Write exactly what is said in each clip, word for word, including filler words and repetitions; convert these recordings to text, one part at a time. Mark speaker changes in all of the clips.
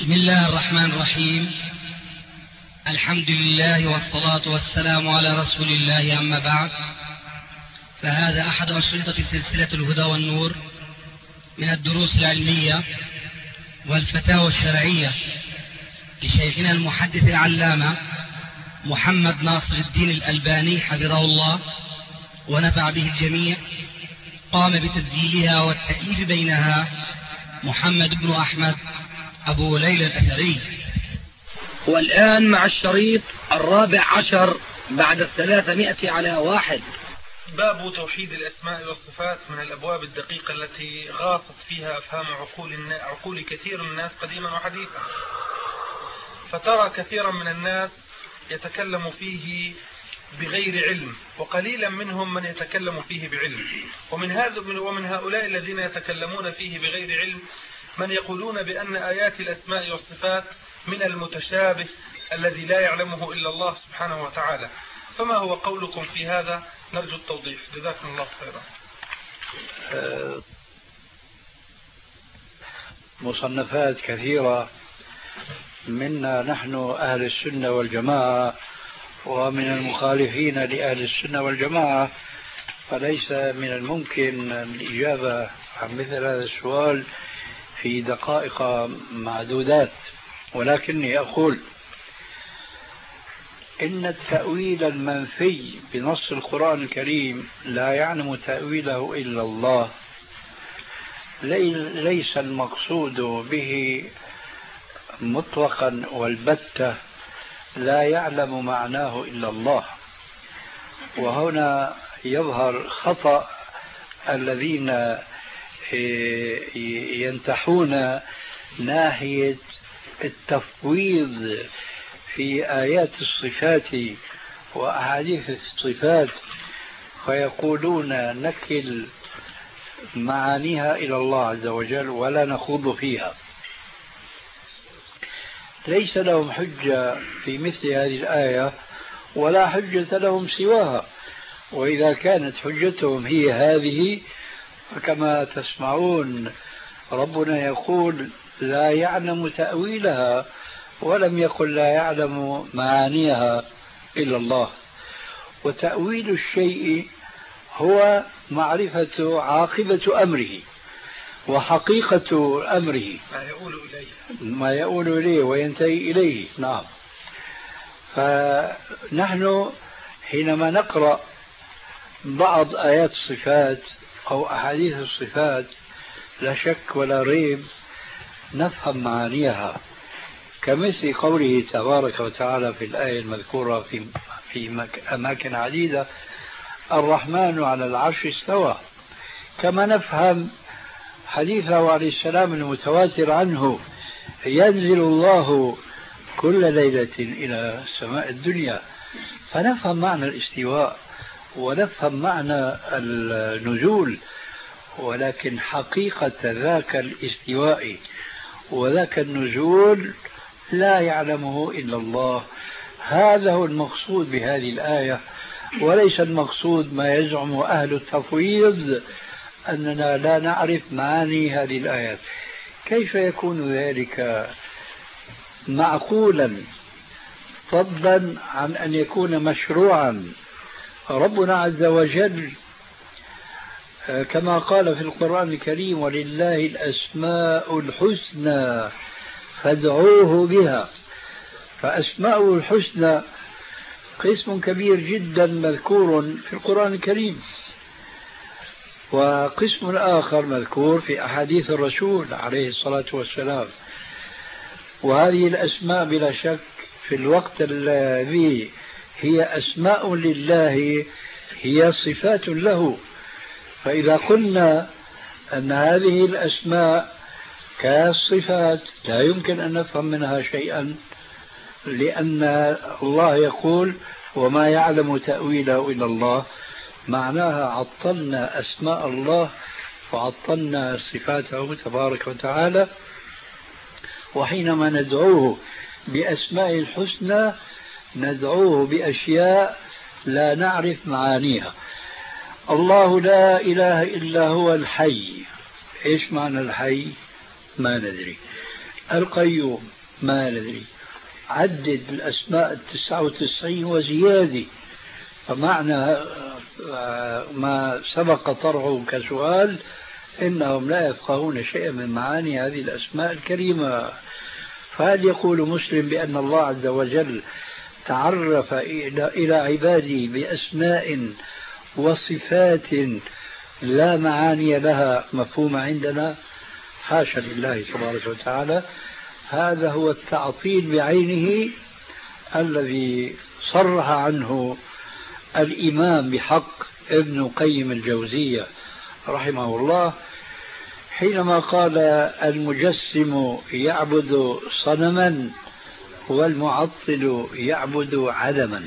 Speaker 1: بسم الله الرحمن الرحيم. الحمد لله والصلاة والسلام على رسول الله، أما بعد، فهذا أحد أشرطة سلسلة الهدى والنور من الدروس العلمية والفتاوى الشرعية لشيخنا المحدث العلامة محمد ناصر الدين الألباني حفظه الله ونفع به الجميع. قام بتسجيلها والتأليف بينها محمد بن أحمد أبو ليلى الأثري. والآن مع الشريط الرابع عشر بعد الثلاثمائة على واحد.
Speaker 2: باب توحيد الأسماء والصفات من الأبواب الدقيقة التي غاصت فيها أفهام عقول, عقول كثير من الناس قديما وحديثا، فترى كثيرا من الناس يتكلم فيه بغير علم، وقليلا منهم من يتكلم فيه بعلم. ومن هذا ومن هؤلاء الذين يتكلمون فيه بغير علم من يقولون بأن آيات الأسماء والصفات من المتشابه الذي لا يعلمه إلا الله سبحانه وتعالى. فما هو قولكم في هذا؟ نرجو التوضيح، جزاكم الله خيرا.
Speaker 3: مصنفات كثيرة منا نحن أهل السنة والجماعة ومن المخالفين لأهل السنة والجماعة، فليس من الممكن الإجابة عن مثل هذا السؤال في دقائق معدودات، ولكني أقول إن التأويل المنفي بنص القرآن الكريم لا يعلم تأويله إلا الله، ليس المقصود به مطلقا والبتة لا يعلم معناه إلا الله. وهنا يظهر خطأ الذين ينتحون ناحية التفويض في آيات الصفات وأحاديث الصفات، فيقولون نكل معانيها إلى الله عز وجل ولا نخوض فيها. ليس لهم حجة في مثل هذه الآية ولا حجة لهم سواها، وإذا كانت حجتهم هي هذه فكما تسمعون ربنا يقول لا يعلم تأويلها، ولم يقل لا يعلم معانيها إلا الله. وتأويل الشيء هو معرفة عاقبة أمره وحقيقة أمره،
Speaker 2: ما يؤول إليه
Speaker 3: ما يؤول إليه وينتهي إليه. نعم. فنحن حينما نقرأ بعض آيات الصفات أو أحاديث الصفات لا شك ولا ريب نفهم معانيها، كمثل قوله تبارك وتعالى في الآية المذكورة في في أماكن عديدة الرحمن على العرش استوى، كما نفهم حديثه عليه السلام المتواتر عنه ينزل الله كل ليلة إلى سماء الدنيا، فنفهم معنى الاستواء ونفهم معنى النزول، ولكن حقيقة ذاك الاستواء وذاك النزول لا يعلمه إلا الله. هذا هو المقصود بهذه الآية، وليس المقصود ما يزعم أهل التفويض أننا لا نعرف معاني هذه الآيات. كيف يكون ذلك معقولا فضلا عن أن يكون مشروعا؟ ربنا عز وجل كما قال في القرآن الكريم ولله الأسماء الحسنى فادعوه بها، فأسماء الحسنى قسم كبير جدا مذكور في القرآن الكريم، وقسم آخر مذكور في أحاديث الرسول عليه الصلاة والسلام. وهذه الأسماء بلا شك في الوقت الذي هي أسماء لله هي صفات له، فإذا قلنا أن هذه الأسماء كالصفات لا يمكن أن نفهم منها شيئا، لأن الله يقول وما يعلم تأويله إلا الله، معناها عطلنا أسماء الله وعطلنا صفاته تبارك وتعالى. وحينما ندعوه بأسماء الحسنى ندعوه بأشياء لا نعرف معانيها. الله لا إله إلا هو الحي، إيش معنى الحي؟ ما ندري. القيوم ما ندري. عدد الأسماء التسعة وتسعين وزيادة. فمعنى ما سبق طرحه كسؤال إنهم لا يفقهون شيئا من معاني هذه الأسماء الكريمة. فهل يقول مسلم بأن الله عز وجل تعرف إلى عباده بأسماء وصفات لا معاني لها مفهومة عندنا؟ حاشا لله تبارك وتعالى. هذا هو التعطيل بعينه الذي صرح عنه الإمام بحق ابن قيم الجوزية رحمه الله حينما قال المجسم يعبد صنما والمعطل يعبد عدما.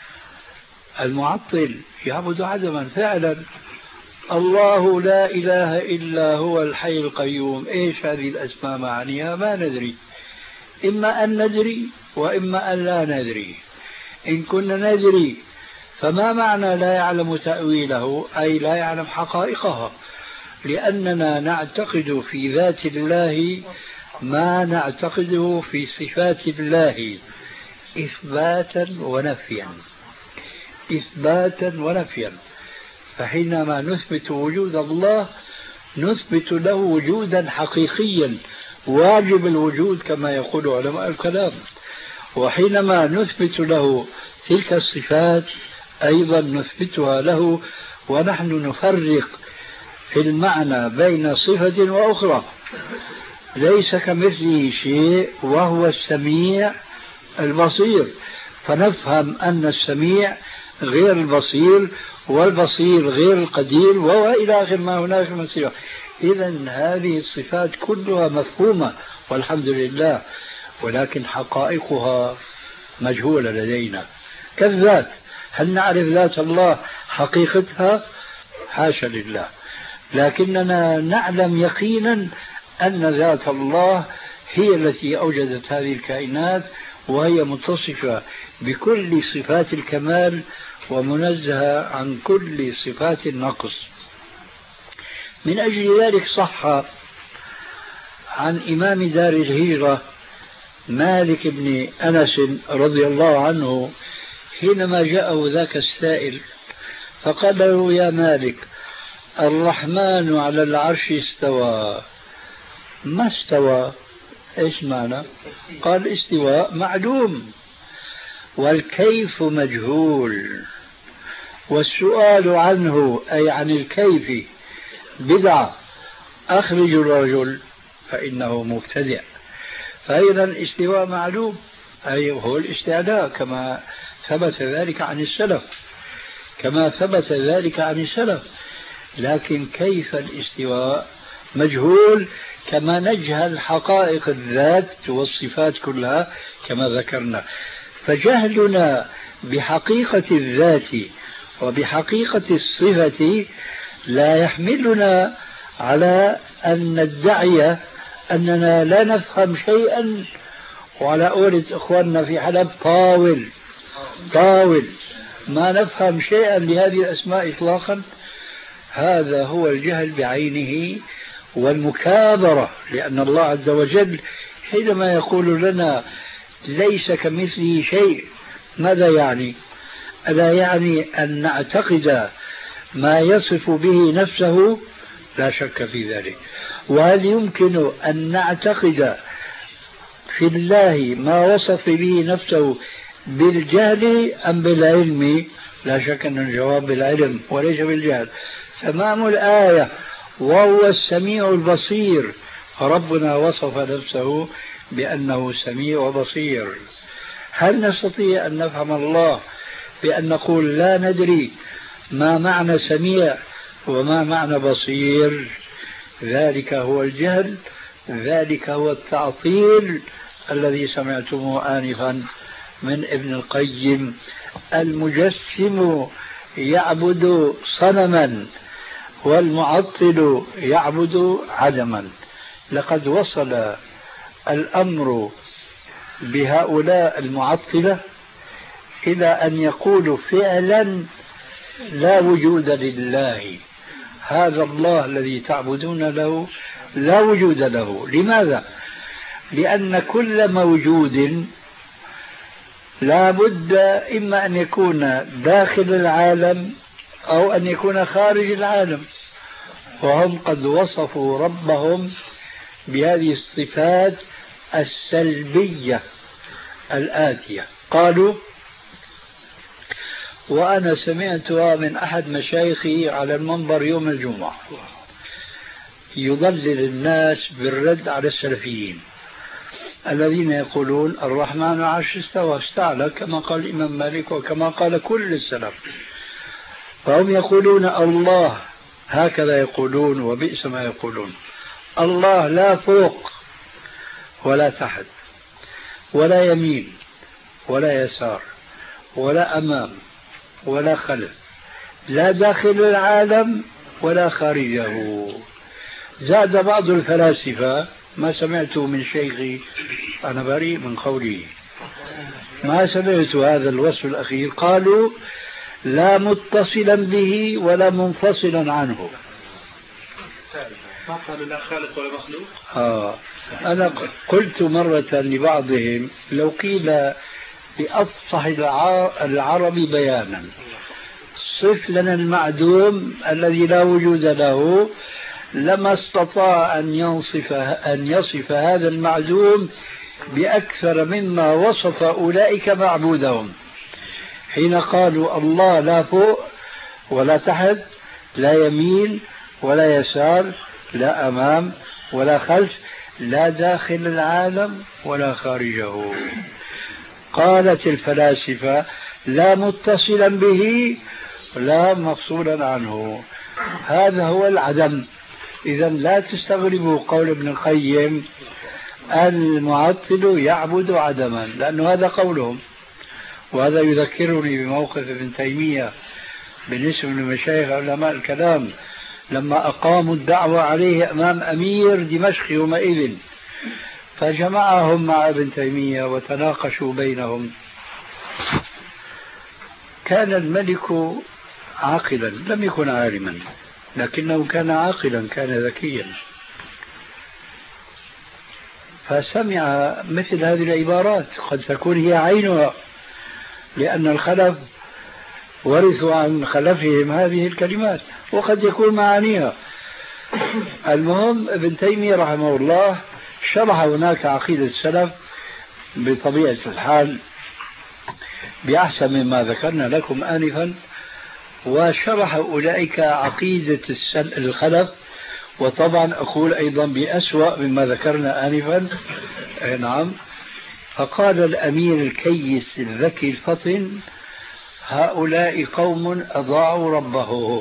Speaker 3: المعطل يعبد عدما فعلا. الله لا إله إلا هو الحي القيوم. إيش هذه الأسماء معانيها؟ ما ندري. إما أن ندري وإما أن لا ندري. إن كنا ندري فما معنى لا يعلم تأويله؟ أي لا يعلم حقائقها، لأننا نعتقد في ذات الله ما نعتقده في صفات الله إثباتا ونفيا إثباتا ونفيا. فحينما نثبت وجود الله نثبت له وجودا حقيقيا واجب الوجود كما يقول علماء الكلام، وحينما نثبت له تلك الصفات أيضا نثبتها له، ونحن نفرق في المعنى بين صفة وأخرى. ليس كمثله شيء وهو السميع البصير، فنفهم أن السميع غير البصير والبصير غير القدير وهو إلى آخر ما هناك من صفة. إذن هذه الصفات كلها مفهومة والحمد لله، ولكن حقائقها مجهولة لدينا. كالذات، هل نعرف ذات الله حقيقتها؟ حاشا لله. لكننا نعلم يقينا أن ذات الله هي التي أوجدت هذه الكائنات، وهي متصفة بكل صفات الكمال ومنزهة عن كل صفات النقص. من أجل ذلك صح عن إمام دار الهجرة مالك بن أنس رضي الله عنه حينما جاءه ذاك السائل فقال له: يا مالك، الرحمن على العرش استوى. ما استوى؟ ايش معنى؟ قال: استواء معلوم والكيف مجهول، والسؤال عنه أي عن الكيف بدعة، أخرج الرجل فإنه مبتدع. فإذا الاستواء معلوم أي هو الاستعلاء كما ثبت ذلك عن السلف كما ثبت ذلك عن السلف لكن كيف الاستواء مجهول، كما نجهل حقائق الذات والصفات كلها كما ذكرنا. فجهلنا بحقيقة الذات وبحقيقة الصفة لا يحملنا على أن ندعي أننا لا نفهم شيئا، وعلى قولة إخواننا في حلب طاول طاول ما نفهم شيئا لهذه الأسماء إطلاقا. هذا هو الجهل بعينه والمكابرة، لأن الله عز وجل حينما يقول لنا ليس كمثله شيء ماذا يعني؟ ألا يعني أن نعتقد ما يصف به نفسه؟ لا شك في ذلك. وهل يمكن أن نعتقد في الله ما وصف به نفسه بالجهل أم بالعلم؟ لا شك أن الجواب بالعلم وليس بالجهل. تمام الآية: وهو السميع البصير. ربنا وصف نفسه بأنه سميع وبصير. هل نستطيع أن نفهم الله بأن نقول لا ندري ما معنى سميع وما معنى بصير؟ ذلك هو الجهل، ذلك هو التعطيل الذي سمعتموه آنفا من ابن القيم: المجسم يعبد صنما والمعطل يعبد عدما. لقد وصل الأمر بهؤلاء المعطلة إلى أن يقولوا فعلا لا وجود لله، هذا الله الذي تعبدون له لا وجود له. لماذا؟ لأن كل موجود لا بد إما أن يكون داخل العالم أو أن يكون خارج العالم، وهم قد وصفوا ربهم بهذه الصفات السلبية الآتية. قالوا، وأنا سمعتها من أحد مشايخي على المنبر يوم الجمعة يضلل الناس بالرد على السلفيين الذين يقولون الرحمن على العرش استوى استعلى كما قال الإمام مالك وكما قال كل السلف، فهم يقولون الله، هكذا يقولون وبئس ما يقولون، الله لا فوق ولا تحت ولا يمين ولا يسار ولا أمام ولا خلف، لا داخل العالم ولا خارجه. زاد بعض الفلاسفة، ما سمعت من شيخي أنا بريء من قوله، ما سمعت هذا الوصف الأخير، قالوا لا متصلا به ولا منفصلا عنه.
Speaker 2: ما قالوا لا خالق ولا مخلوق.
Speaker 3: آه. أنا قلت مرة لبعضهم لو قيل بأفصح العرب بيانا صف لنا المعدوم الذي لا وجود له، لما استطاع أن يصف, أن يصف هذا المعدوم بأكثر مما وصف أولئك معبودهم، حين قالوا الله لا فوق ولا تحت، لا يمين ولا يسار، لا أمام ولا خلف، لا داخل العالم ولا خارجه. قالت الفلاسفة لا متصلا به لا مفصولا عنه، هذا هو العدم. إذا لا تستغربوا قول ابن القيم المعطل يعبد عدما، لأنه هذا قولهم. وهذا يذكرني بموقف ابن تيمية بالنسبة لمشايخ علماء الكلام لما أقاموا الدعوة عليه أمام أمير دمشق يومئذ، فجمعهم مع ابن تيمية وتناقشوا بينهم. كان الملك عاقلا لم يكن عالما، لكنه كان عاقلا، كان ذكيا، فسمع مثل هذه العبارات قد تكون هي عينها، لأن الخلف ورثوا عن خلفهم هذه الكلمات وقد يكون معانيها. المهم ابن تيمية رحمه الله شرح هناك عقيدة السلف بطبيعة الحال بأحسن مما ذكرنا لكم آنفا، وشرح أولئك عقيدة الخلف، وطبعا أقول أيضا بأسوأ مما ذكرنا آنفا. نعم. فقال الأمير الكيس الذكي الفطن هؤلاء قوم أضاعوا ربه.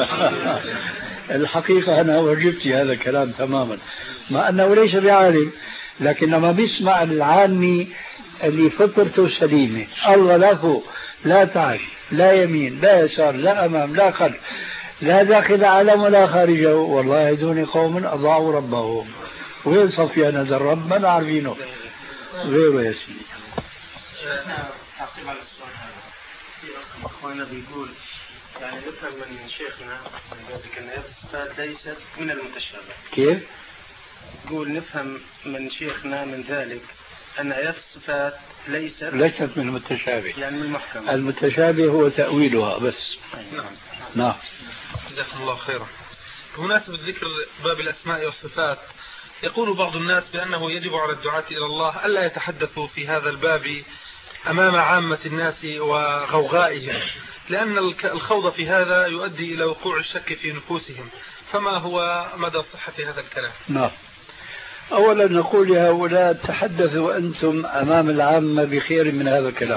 Speaker 3: الحقيقة أنا أعجبت هذا الكلام تماما، مع أنه ليس بعالم، لكن لما بيسمع العامي اللي فطرته سليمة، الله لا فوق لا تحت لا يمين لا يسار لا أمام لا خلف لا داخل عالم ولا خارجه، والله هذول قوم أضاعوا ربهم. وين صفيان هذا الرب؟ ما نعرفينه غيره يا سيدي.
Speaker 4: تعقيب على السؤال هذا، في أخواننا بيقول يعني نفهم من شيخنا من ذلك أن الصفات ليست من المتشابه.
Speaker 3: كيف؟
Speaker 4: يقول نفهم من شيخنا من ذلك أن آيات الصفات ليست
Speaker 3: ليست من المتشابه،
Speaker 4: يعني من المحكم.
Speaker 3: المتشابه هو تأويلها بس.
Speaker 4: نعم.
Speaker 3: نعم.
Speaker 2: جزاكم الله خيرا. بمناسبة ذكر باب الأسماء والصفات، يقول بعض الناس بأنه يجب على الدعاة إلى الله ألا يتحدثوا في هذا الباب أمام عامة الناس وغوغائهم، لأن الخوض في هذا يؤدي إلى وقوع الشك في نفوسهم، فما هو مدى صحة هذا الكلام؟
Speaker 3: نعم. أولا نقول لهؤلاء تحدثوا أنتم أمام العامة بخير من هذا الكلام،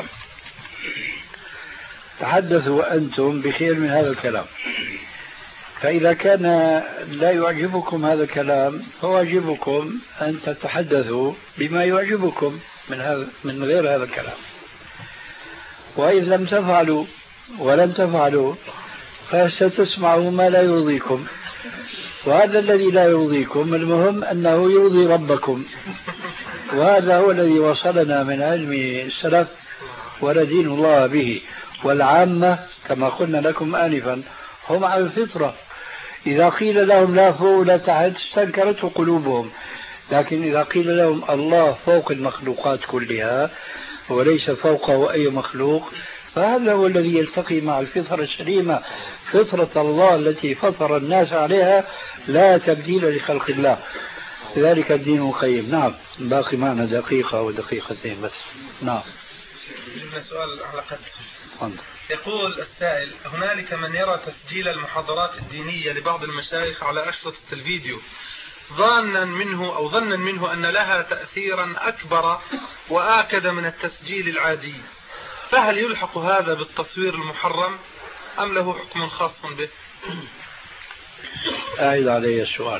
Speaker 3: تحدثوا أنتم بخير من هذا الكلام، فإذا كان لا يعجبكم هذا الكلام فواجبكم أن تتحدثوا بما يعجبكم من هذا من غير هذا الكلام، وإذا لم تفعلوا ولن تفعلوا فستسمعوا ما لا يرضيكم، وهذا الذي لا يرضيكم المهم أنه يرضي ربكم، وهذا هو الذي وصلنا من علم السلف وندين الله به. والعامة كما قلنا لكم آنفا هم على الفطرة، إذا قيل لهم لا فوق ولا تحت استنكرته قلوبهم، لكن إذا قيل لهم الله فوق المخلوقات كلها وليس فوقه أي مخلوق، فهذا هو الذي يلتقي مع الفطرة السليمة، فطرة الله التي فطر الناس عليها لا تبديل لخلق الله، ذلك الدين القيم. نعم، باقي معنا دقيقة ودقيقتين بس. نعم.
Speaker 2: جبنا سؤال على قدر. يقول السائل: هنالك من يرى تسجيل المحاضرات الدينية لبعض المشايخ على أشرطة الفيديو ظانا منه أو ظنا منه أن لها تأثيرا أكبر وآكد من التسجيل العادي، فهل يلحق هذا بالتصوير المحرم أم له حكم خاص به؟
Speaker 3: أعيد علي السؤال.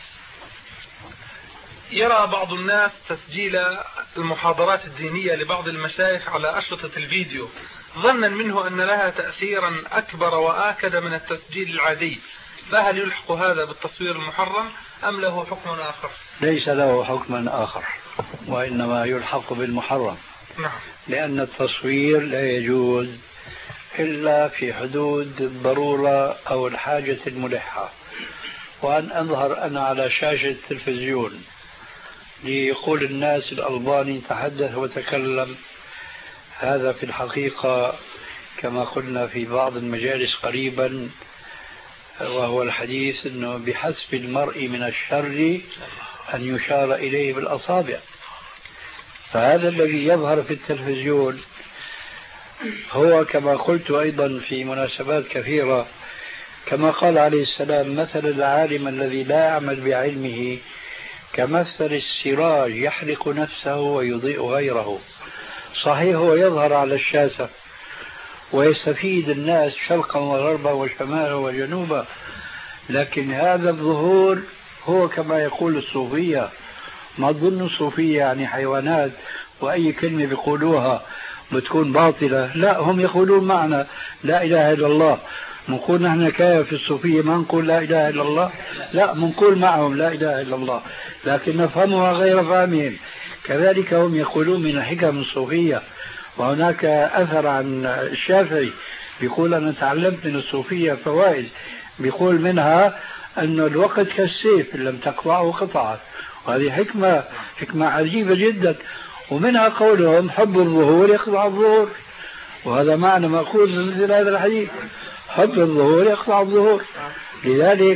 Speaker 2: يرى بعض الناس تسجيل المحاضرات الدينية لبعض المشايخ على أشرطة الفيديو ظنا منه أن لها تأثيرا أكبر وآكد من التسجيل العادي، فهل يلحق هذا بالتصوير المحرم أم له حكم آخر؟
Speaker 3: ليس له حكم آخر، وإنما يلحق بالمحرم.
Speaker 2: نعم.
Speaker 3: لأن التصوير لا يجوز إلا في حدود الضرورة أو الحاجة الملحة. وأن أظهر أنا على شاشة التلفزيون ليقول الناس الألباني تحدث وتكلم، هذا في الحقيقة كما قلنا في بعض المجالس قريبا، وهو الحديث أنه بحسب المرء من الشر أن يشار إليه بالأصابع. فهذا الذي يظهر في التلفزيون هو كما قلت أيضا في مناسبات كثيرة، كما قال عليه السلام: مثل العالم الذي لا يعمل بعلمه كمثل السراج يحرق نفسه ويضيء غيره. صحيح هو يظهر على الشاشة ويستفيد الناس شرقا وغربا وشمالا وجنوبا، لكن هذا الظهور هو كما يقول الصوفية. ما تظن الصوفية يعني حيوانات وأي كلمة بيقولوها بتكون باطلة؟ لا، هم يقولون معنا لا إله إلا الله. نقول نحن كيف في الصوفية ما نقول لا إله إلا الله؟ لا، نقول معهم لا إله إلا الله، لكن نفهمها غير فاهمين. كذلك هم يقولون من الحكم الصوفية. وهناك أثر عن الشافعي بيقول: أنا تعلمت من الصوفية فوائد، بيقول منها أن الوقت كالسيف إن لم تقطعه قطعت، وهذه حكمة حكمة عجيبة جدا. ومنها قولهم: حب الظهور يقطع الظهور، وهذا معنى مأخوذ من مثل هذا الحديث: حب الظهور يقطع الظهور. لذلك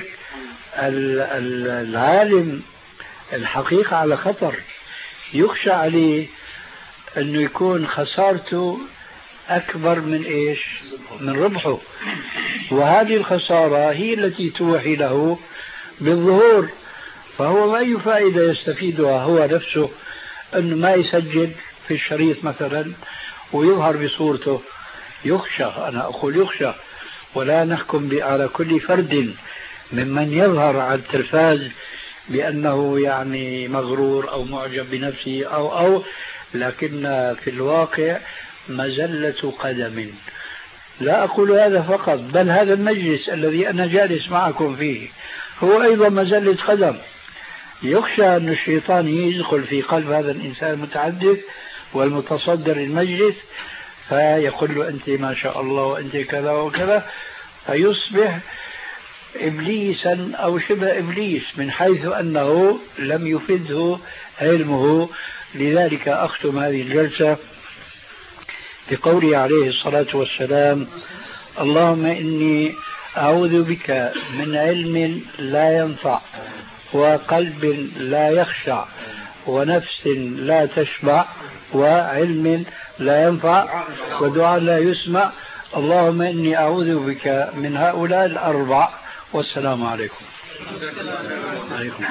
Speaker 3: العالم الحقيقة على خطر، يخشى عليه أنه يكون خسارته أكبر من إيش؟ من ربحه. وهذه الخسارة هي التي توحي له بالظهور. فهو ما أي فائدة يستفيدها هو نفسه أنه ما يسجل في الشريط مثلا ويظهر بصورته. يخشى، أنا أقول يخشى، ولا نحكم على كل فرد ممن يظهر على التلفاز بأنه يعني مغرور أو معجب بنفسه أو أو لكن في الواقع مزلة قدم. لا أقول هذا فقط، بل هذا المجلس الذي أنا جالس معكم فيه هو أيضا مزلة قدم. يخشى أن الشيطان يدخل في قلب هذا الإنسان المتحدث والمتصدر المجلس فيقول له: أنت ما شاء الله وأنت كذا وكذا، فيصبح إبليسا أو شبه إبليس من حيث أنه لم يفده علمه. لذلك أختم هذه الجلسة بقوله عليه الصلاة والسلام: اللهم إني أعوذ بك من علم لا ينفع وقلب لا يخشع ونفس لا تشبع وعلم لا ينفع ودعاء لا يسمع. اللهم إني أعوذ بك من هؤلاء الأربع. والسلام عليكم. عليكم.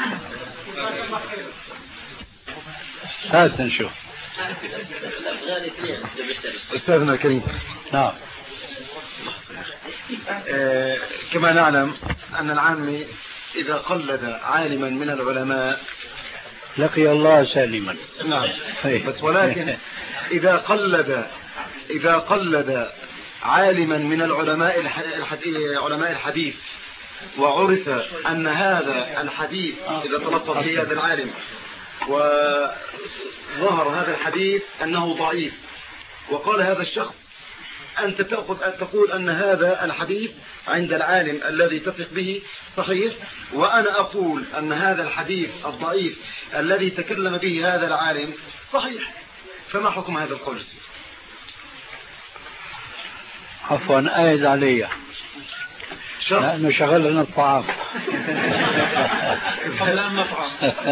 Speaker 3: هات نشوف.
Speaker 5: أستاذنا الكريم.
Speaker 3: نعم.
Speaker 5: آه كما نعلم أن العامي إذا قلد عالما من العلماء
Speaker 3: لقي الله سالما.
Speaker 5: نعم. بس ولكن إذا قلد إذا قلد عالما من العلماء الحديث علماء الحديث وعرف أن هذا الحديث إذا تلفظ به هذا العالم وظهر هذا الحديث أنه ضعيف، وقال هذا الشخص أنت تأخذ أن تقول أن هذا الحديث عند العالم الذي تثق به صحيح، وأنا أقول أن هذا الحديث الضعيف الذي تكلم به هذا العالم صحيح، فما حكم هذا القول؟
Speaker 3: عفوا آيد علي لأنه شغلنا الطعام.
Speaker 2: قبل أن نطعم.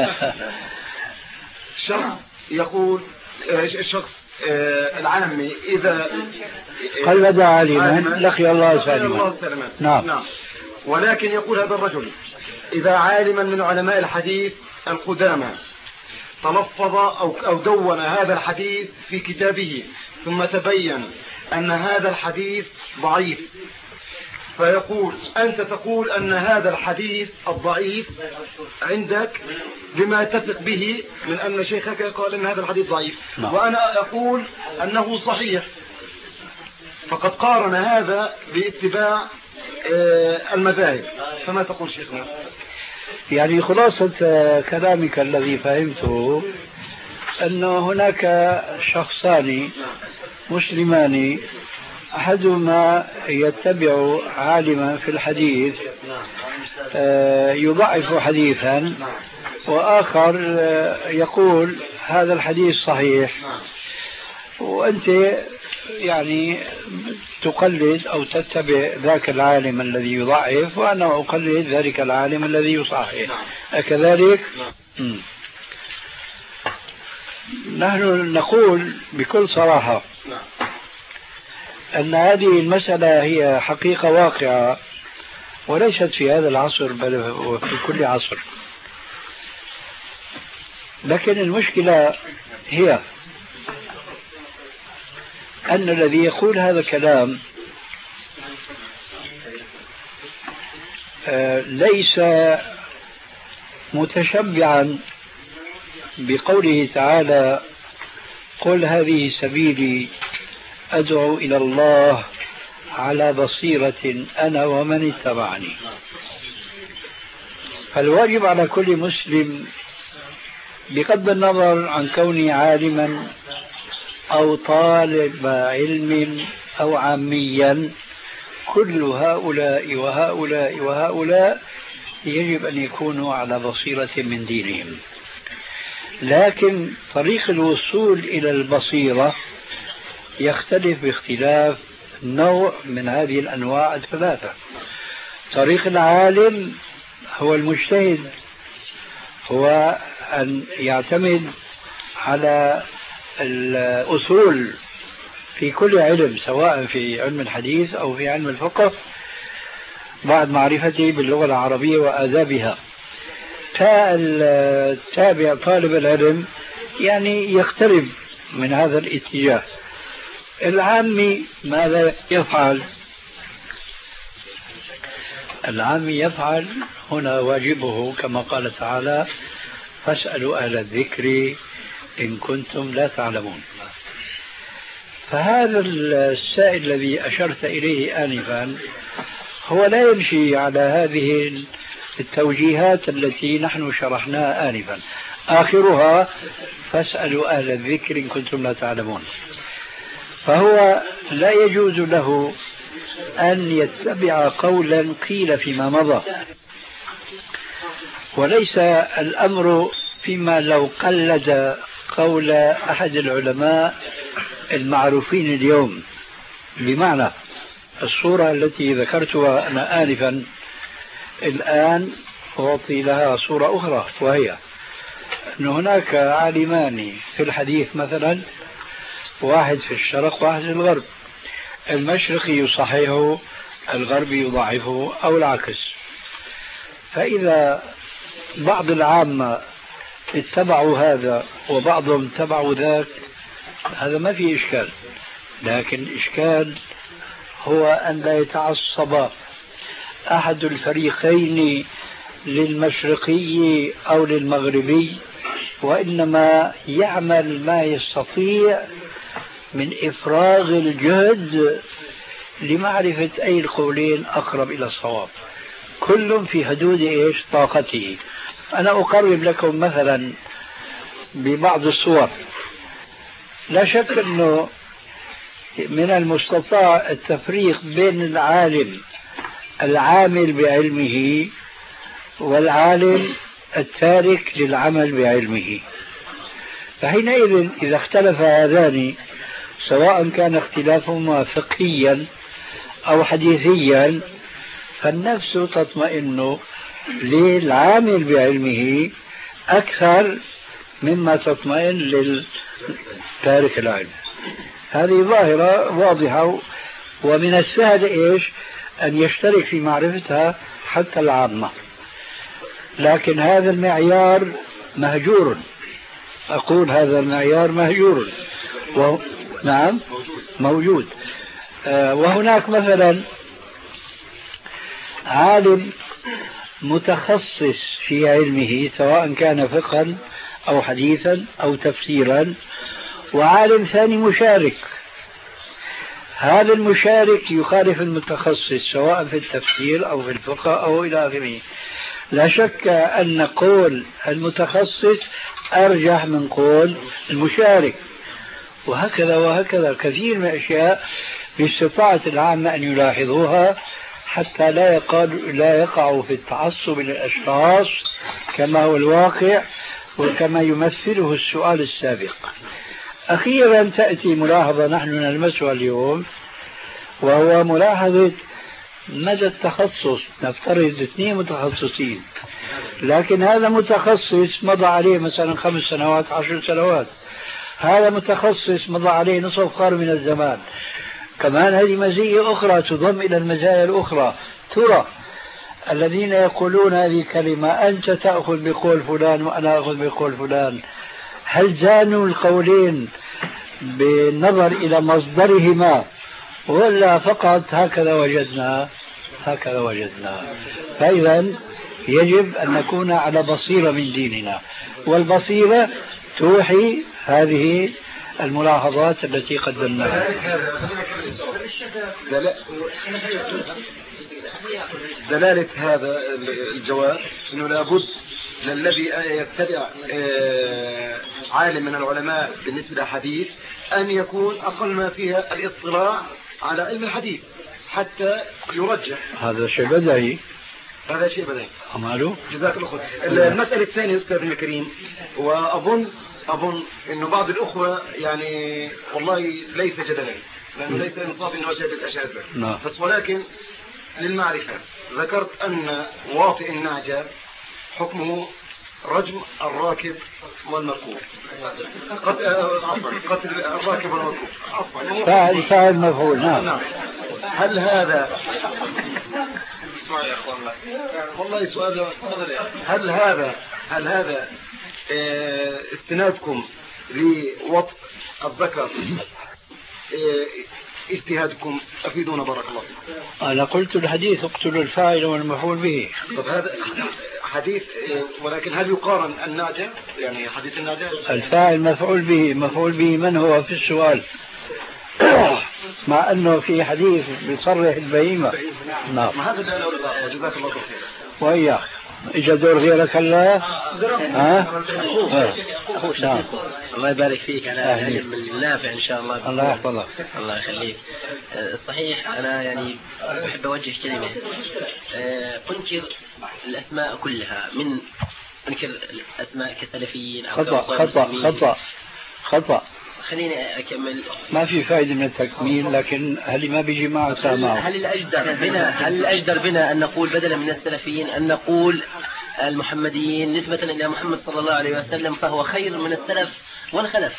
Speaker 5: شخص يقول الشخص العامي إذا
Speaker 3: قلد عالما لقي الله سالما.
Speaker 5: نعم. نعم. ولكن يقول هذا الرجل إذا عالما من علماء الحديث القدامى تلفظ أو أو دون هذا الحديث في كتابه ثم تبين أن هذا الحديث ضعيف، فيقول أنت تقول أن هذا الحديث الضعيف عندك بما تثق به من أن شيخك قال أن هذا الحديث ضعيف، وأنا أقول أنه صحيح، فقد قارن هذا باتباع المذاهب، فما تقول شيخنا؟
Speaker 3: يعني خلاصة كلامك الذي فهمته أن هناك شخصان مسلمان، أحدهما يتبع عالما في الحديث يضعف حديثا، وآخر يقول هذا الحديث صحيح، وأنت يعني تقلد أو تتبع ذاك العالم الذي يضعف، وأنا أقلد ذلك العالم الذي يصحح، أكذلك؟ نحن نقول بكل صراحة أن هذه المسألة هي حقيقة واقعة، وليست في هذا العصر بل في كل عصر. لكن المشكلة هي أن الذي يقول هذا الكلام ليس متشبعا بقوله تعالى قل هذه سبيلي أدعو إلى الله على بصيرة أنا ومن اتبعني. فالواجب على كل مسلم بغض النظر عن كونه عالما أو طالب علم أو عاميا، كل هؤلاء وهؤلاء وهؤلاء يجب أن يكونوا على بصيرة من دينهم. لكن طريق الوصول إلى البصيرة يختلف باختلاف نوع من هذه الأنواع الثلاثة. طريق العالم هو المجتهد، هو أن يعتمد على الأصول في كل علم، سواء في علم الحديث أو في علم الفقه، بعد معرفته باللغة العربية وآدابها. فالتابع طالب العلم يعني يقترب من هذا الاتجاه. العامي ماذا يفعل؟ العامي يفعل هنا واجبه كما قال تعالى فاسألوا أهل الذكر إن كنتم لا تعلمون. فهذا السائل الذي أشرت إليه آنفا هو لا يمشي على هذه التوجيهات التي نحن شرحناها آنفا، آخرها فاسألوا أهل الذكر إن كنتم لا تعلمون. فهو لا يجوز له أن يتبع قولا قيل فيما مضى، وليس الأمر فيما لو قلد قول أحد العلماء المعروفين اليوم. بمعنى الصورة التي ذكرتها أنا آنفا الآن أعطي لها صورة أخرى، وهي أن هناك عالمان في الحديث مثلا، واحد في الشرق واحد في الغرب، المشرقي يصححه الغربي يضعفه أو العكس. فإذا بعض العامة اتبعوا هذا وبعضهم اتبعوا ذاك هذا ما في إشكال، لكن الإشكال هو أن لا يتعصب أحد الفريقين للمشرقي أو للمغربي، وإنما يعمل ما يستطيع من إفراغ الجهد لمعرفة أي القولين أقرب إلى الصواب، كل في حدود إيش طاقته. أنا أقرب لكم مثلا ببعض الصور. لا شك أنه من المستطاع التفريق بين العالم العامل بعلمه والعالم التارك للعمل بعلمه. فحينئذ إذا اختلف هذان سواء كان اختلافهما فقهيا أو حديثيا فالنفس تطمئن للعامل بعلمه أكثر مما تطمئن للتارك العلم. هذه ظاهرة واضحة، ومن السهل إيش أن يشترك في معرفتها حتى العامة، لكن هذا المعيار مهجور. أقول هذا المعيار مهجور و... نعم موجود. آه وهناك مثلا عالم متخصص في علمه سواء كان فقها أو حديثا أو تفسيرا، وعالم ثاني مشارك. هذا المشارك يخالف المتخصص سواء في التفسير أو في الفقه أو إلى آخره. لا شك أن قول المتخصص أرجح من قول المشارك، وهكذا وهكذا كثير من الأشياء باستطاعة العامة أن يلاحظوها حتى لا يقع لا يقعوا في التعصب للأشخاص كما هو الواقع وكما يمثله السؤال السابق. أخيرا تأتي ملاحظة نحن نلمسها اليوم، وهو ملاحظة مدى التخصص. نفترض اثنين متخصصين، لكن هذا متخصص مضى عليه مثلا خمس سنوات عشر سنوات، هذا متخصص مضى عليه نصف قرن من الزمان. كمان هذه مزية أخرى تضم إلى المزايا الأخرى. ترى الذين يقولون هذه الكلمة أنت تأخذ بقول فلان وأنا أخذ بقول فلان، هل زانوا القولين بالنظر إلى مصدرهما ولا فقط هكذا وجدنا هكذا وجدنا؟ فإذا يجب أن نكون على بصيرة من ديننا، والبصيرة توحي هذه الملاحظات التي قدمناها.
Speaker 5: دلالة هذا الجواب أنه لابد للذي يتبع عالم من العلماء بالنسبة للحديث أن يكون أقل ما فيها الاطلاع على علم الحديث حتى يرجح.
Speaker 3: هذا شيء بديهي.
Speaker 5: هذا شيء بديهي.
Speaker 3: أماله.
Speaker 5: جزاك الله خير. المسألة الثانية أستاذ ابن الكريم، وأظن أظن إنه بعض الأخوة يعني والله ليس جدلا، لأنه ليس إنصاف إنه أجد الأشياء
Speaker 3: نعم.
Speaker 5: بس ولكن للمعرفة ذكرت أن واطئ النعجة حكمه رجم الراكب والمركوب. قتل قتل الراكب والمركوب. عفوا.
Speaker 3: فاعل فاعل مفعول. نعم.
Speaker 5: هل هذا اسمع يا اخوان والله سؤال، هل هذا هل هذا استنادكم لوطء الذكر اجتهادكم؟ افيدونا بارك الله فيكم.
Speaker 3: انا قلت الحديث اقتلوا الفاعل والمفعول به.
Speaker 5: طب هذا حديث، ولكن هل يقارن النعجة يعني حديث النعجة؟
Speaker 3: الفاعل مفعول به، مفعول به من هو في السؤال؟ مع انه في حديث بيصرح البهيمة. نعم.
Speaker 5: ما هذا دلالة الله. جزاك الله خير.
Speaker 3: وإياك إجا دور غيرك هلا؟ ها؟
Speaker 4: نعم. الله يبارك فيك على العلم النافع إن شاء الله.
Speaker 3: الله يحفظك.
Speaker 4: الله يخليك. صحيح أنا يعني أحب أوجه كلمة. أنكر الأسماء كلها، من أنكر الأسماء كسلفيين أو
Speaker 3: خطأ خطأ خطأ خطأ.
Speaker 4: خليني أكمل.
Speaker 3: ما في فائدة من التكميل، لكن هل ما بيجي معه سامع؟
Speaker 4: هل الأجدر بنا هل الأجدر بنا أن نقول بدلا من السلفيين أن نقول المحمديين نسبة إلى محمد صلى الله عليه وسلم، فهو خير من السلف والخلف.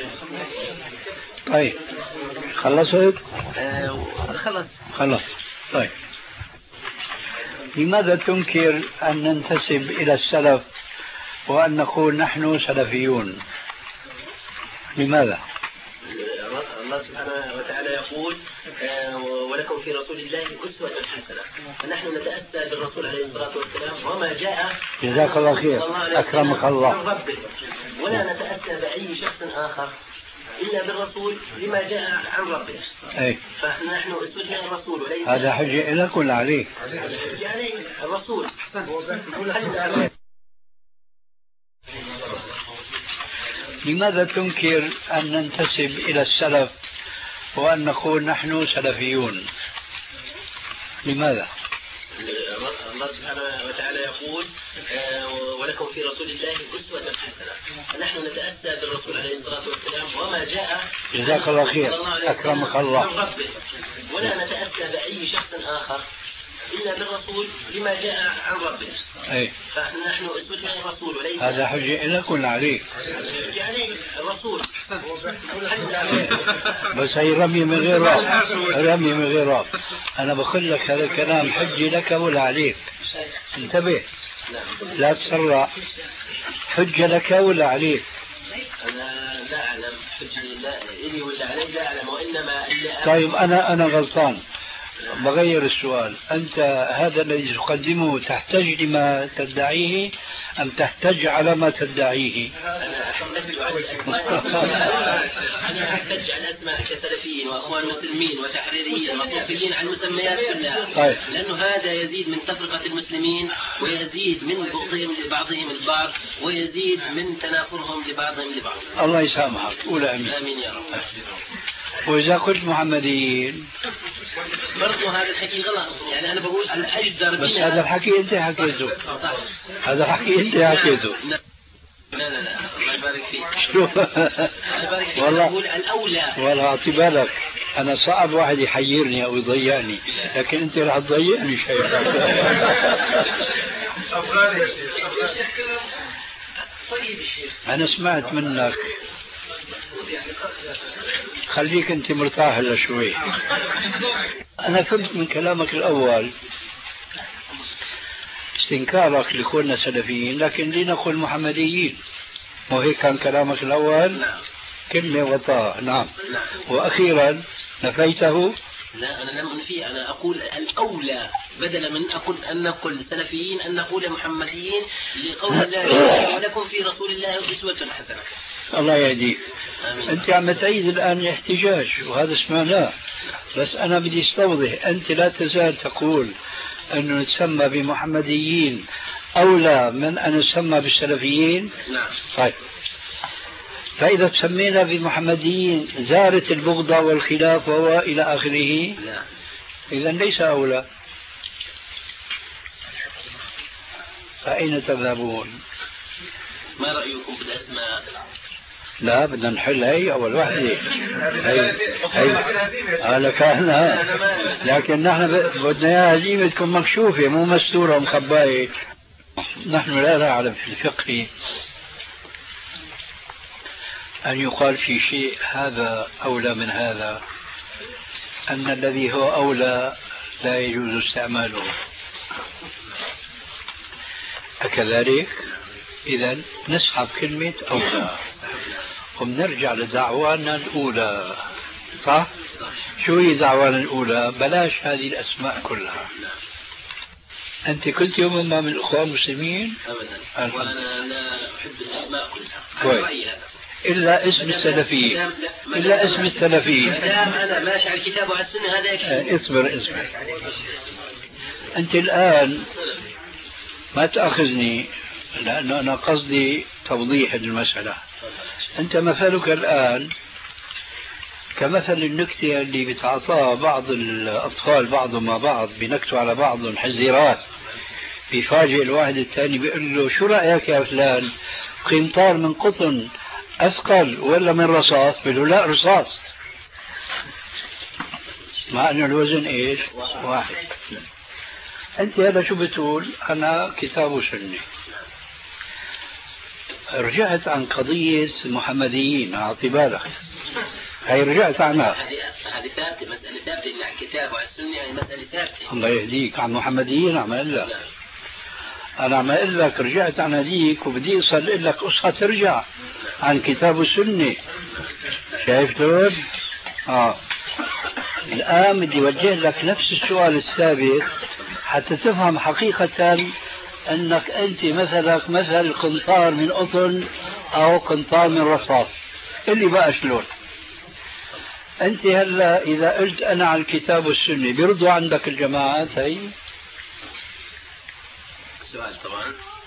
Speaker 3: طيب خلصت؟
Speaker 4: آه خلص
Speaker 3: خلص. طيب لماذا تنكر أن ننتسب إلى السلف وأن نقول نحن سلفيون؟ لماذا؟
Speaker 4: الله سبحانه وتعالى يقول ولكم في رسول الله أسوة حسنة، فنحن نتأسى بالرسول عليه الصلاة والسلام وما جاء.
Speaker 3: جزاك الله خير. أكرمك الله.
Speaker 4: ولا نتأسى بأي شخص آخر إلا بالرسول لما جاء عن ربه.
Speaker 3: أي.
Speaker 4: فنحن أسوتنا الرسول وليس.
Speaker 3: هذا حجة لك ولا عليك؟
Speaker 4: حجة عليه الرسول.
Speaker 3: لماذا تنكر أن ننتسب إلى السلف وأن نقول نحن سلفيون. لماذا؟
Speaker 4: الله سبحانه وتعالى يقول ولكم في رسول الله أسوة حسنة. نحن نتأسى بالرسول عليه الصلاة والسلام وما جاء.
Speaker 3: جزاك الله خير، أكرمك الله.
Speaker 4: ولا نتأسى بأي شخص آخر إلا بالرسول لما جاء عن ربه.
Speaker 3: أي.
Speaker 4: فنحن أسوتنا الرسول وليس.
Speaker 3: هذا حجة لك ولا عليك؟
Speaker 4: حجة عليه الرسول.
Speaker 3: بس هي رمي من غير راب، رمي من غير راب. أنا بقول لك هذا الكلام حجة لك ولا عليك؟ انتبه، لا تسرع. حجة لك ولا عليك؟
Speaker 4: أنا لا أعلم حجة لا إلي ولا علي، لا أعلم. وإنما
Speaker 3: طيب أنا أنا غلطان، بغير السؤال. أنت هذا الذي تقدمه تحتج لما تدعيه أم تحتج على ما تدعيه؟
Speaker 4: أنا أحتج على الأسماء. أنا أحتج على الأسماء كسلفيين وأخوان مسلمين وتحريريين ومقبلين على المسميات كلها.
Speaker 3: طيب.
Speaker 4: لأنه هذا يزيد من تفرقة المسلمين ويزيد من بغضهم لبعضهم البعض ويزيد من تنافرهم لبعضهم لبعض.
Speaker 3: الله يسامحك، قول آمين.
Speaker 4: آمين يا رب.
Speaker 3: وإذا قلت محمديين
Speaker 4: برضو هذا الحكي غلط. يعني أنا بقول الأجدر
Speaker 3: بس هذا الحكي أنت حكيته. هذا الحكي أنت حكيته.
Speaker 4: لا لا لا الله يبارك فيك.
Speaker 3: شو
Speaker 4: والله بقول الأولى.
Speaker 3: والله أعطي بالك، أنا صعب واحد يحيرني أو يضيعني، لكن أنت راح تضيعني شيء. أنا سمعت منك، خليك أنت مرتاح هلا شوي. أنا فهمت من كلامك الأول استنكارك لكوننا سلفيين، لكن لنقول محمديين، وهيك كان كلامك الأول. كلمة وطاء. نعم. وأخيرا نفيته.
Speaker 4: لا أنا لم أنفي، أنا أقول الأولى بدلا من أقول أن نقول سلفيين أن نقول محمديين لقول الله ولكم في رسول الله أسوة حسنة.
Speaker 3: الله يهديك. أنت عم تعيد الآن الاحتجاج وهذا سمعناه، بس أنا بدي استوضح. أنت لا تزال تقول أنه نتسمى بمحمديين أولى من أن نسمى بالسلفيين.
Speaker 4: نعم.
Speaker 3: طيب، فإذا تسمينا بمحمديين زارت البغضة والخلاف وهو إلى آخره.
Speaker 4: نعم.
Speaker 3: إذا ليس أولى. فأين تذهبون؟
Speaker 4: ما رأيكم بالأسماء؟
Speaker 3: لا بدنا نحل هي أول واحدة. هي هي على كان، لكن نحن بدنا إياها هزيمة تكون مكشوفة مو مستورة ومخباية. نحن لا نعلم في الفقه أن يقال في شيء هذا أولى من هذا، أن الذي هو أولى لا يجوز استعماله. أكذلك؟ إذن نسحب كلمة أولى وبنرجع لدعوانا الأولى. صح؟ شو هي دعوانا الأولى؟ بلاش هذه الأسماء كلها. أنت كنت يوم ما من الأخوان المسلمين؟
Speaker 4: أبدا. وأنا لا أحب الأسماء كلها.
Speaker 3: كويس. إلا اسم السلفيين، إلا اسم السلفيين.
Speaker 4: مدام أنا ماشي على الكتاب وعلى السنة هذا يكفي.
Speaker 3: اصبر اصبر. أنت الآن ما تأخذني لأنه أنا قصدي توضيح المسألة. أنت مثلك الآن كمثل النكتة اللي بتعطاها بعض الأطفال بعضهم مع بعض، بنكتوا على بعضهم حزيرات، بيفاجئ الواحد الثاني بيقول له شو رأيك يا فلان، قنطار من قطن أثقل ولا من رصاص؟ بيقول له لا رصاص، مع أن الوزن إيش؟ واحد. أنت هذا شو بتقول؟ أنا كتاب وسنة. رجعت عن قضية المحمديين، أعطي بالك، هي رجعت عنها.
Speaker 4: هذه ثابتة، مسألة ثابتة إن على الكتاب وعلى السنة هي مسألة ثابتة.
Speaker 3: الله يهديك. عن محمديين عم أقول لك، أنا عم أقول لك رجعت عن هذيك وبدي أصل لك قصة ترجع عن كتاب السنة. شايف شلون؟ آه الآن بدي أوجه لك نفس السؤال السابق حتى تفهم حقيقة أنك أنت مثلك مثل قنطار من قطن أو قنطار من رصاص. اللي بقى شلون أنت هلا إذا قلت أنا على الكتاب والسنة بيرضوا عندك الجماعات هي؟
Speaker 4: سؤال طبعا.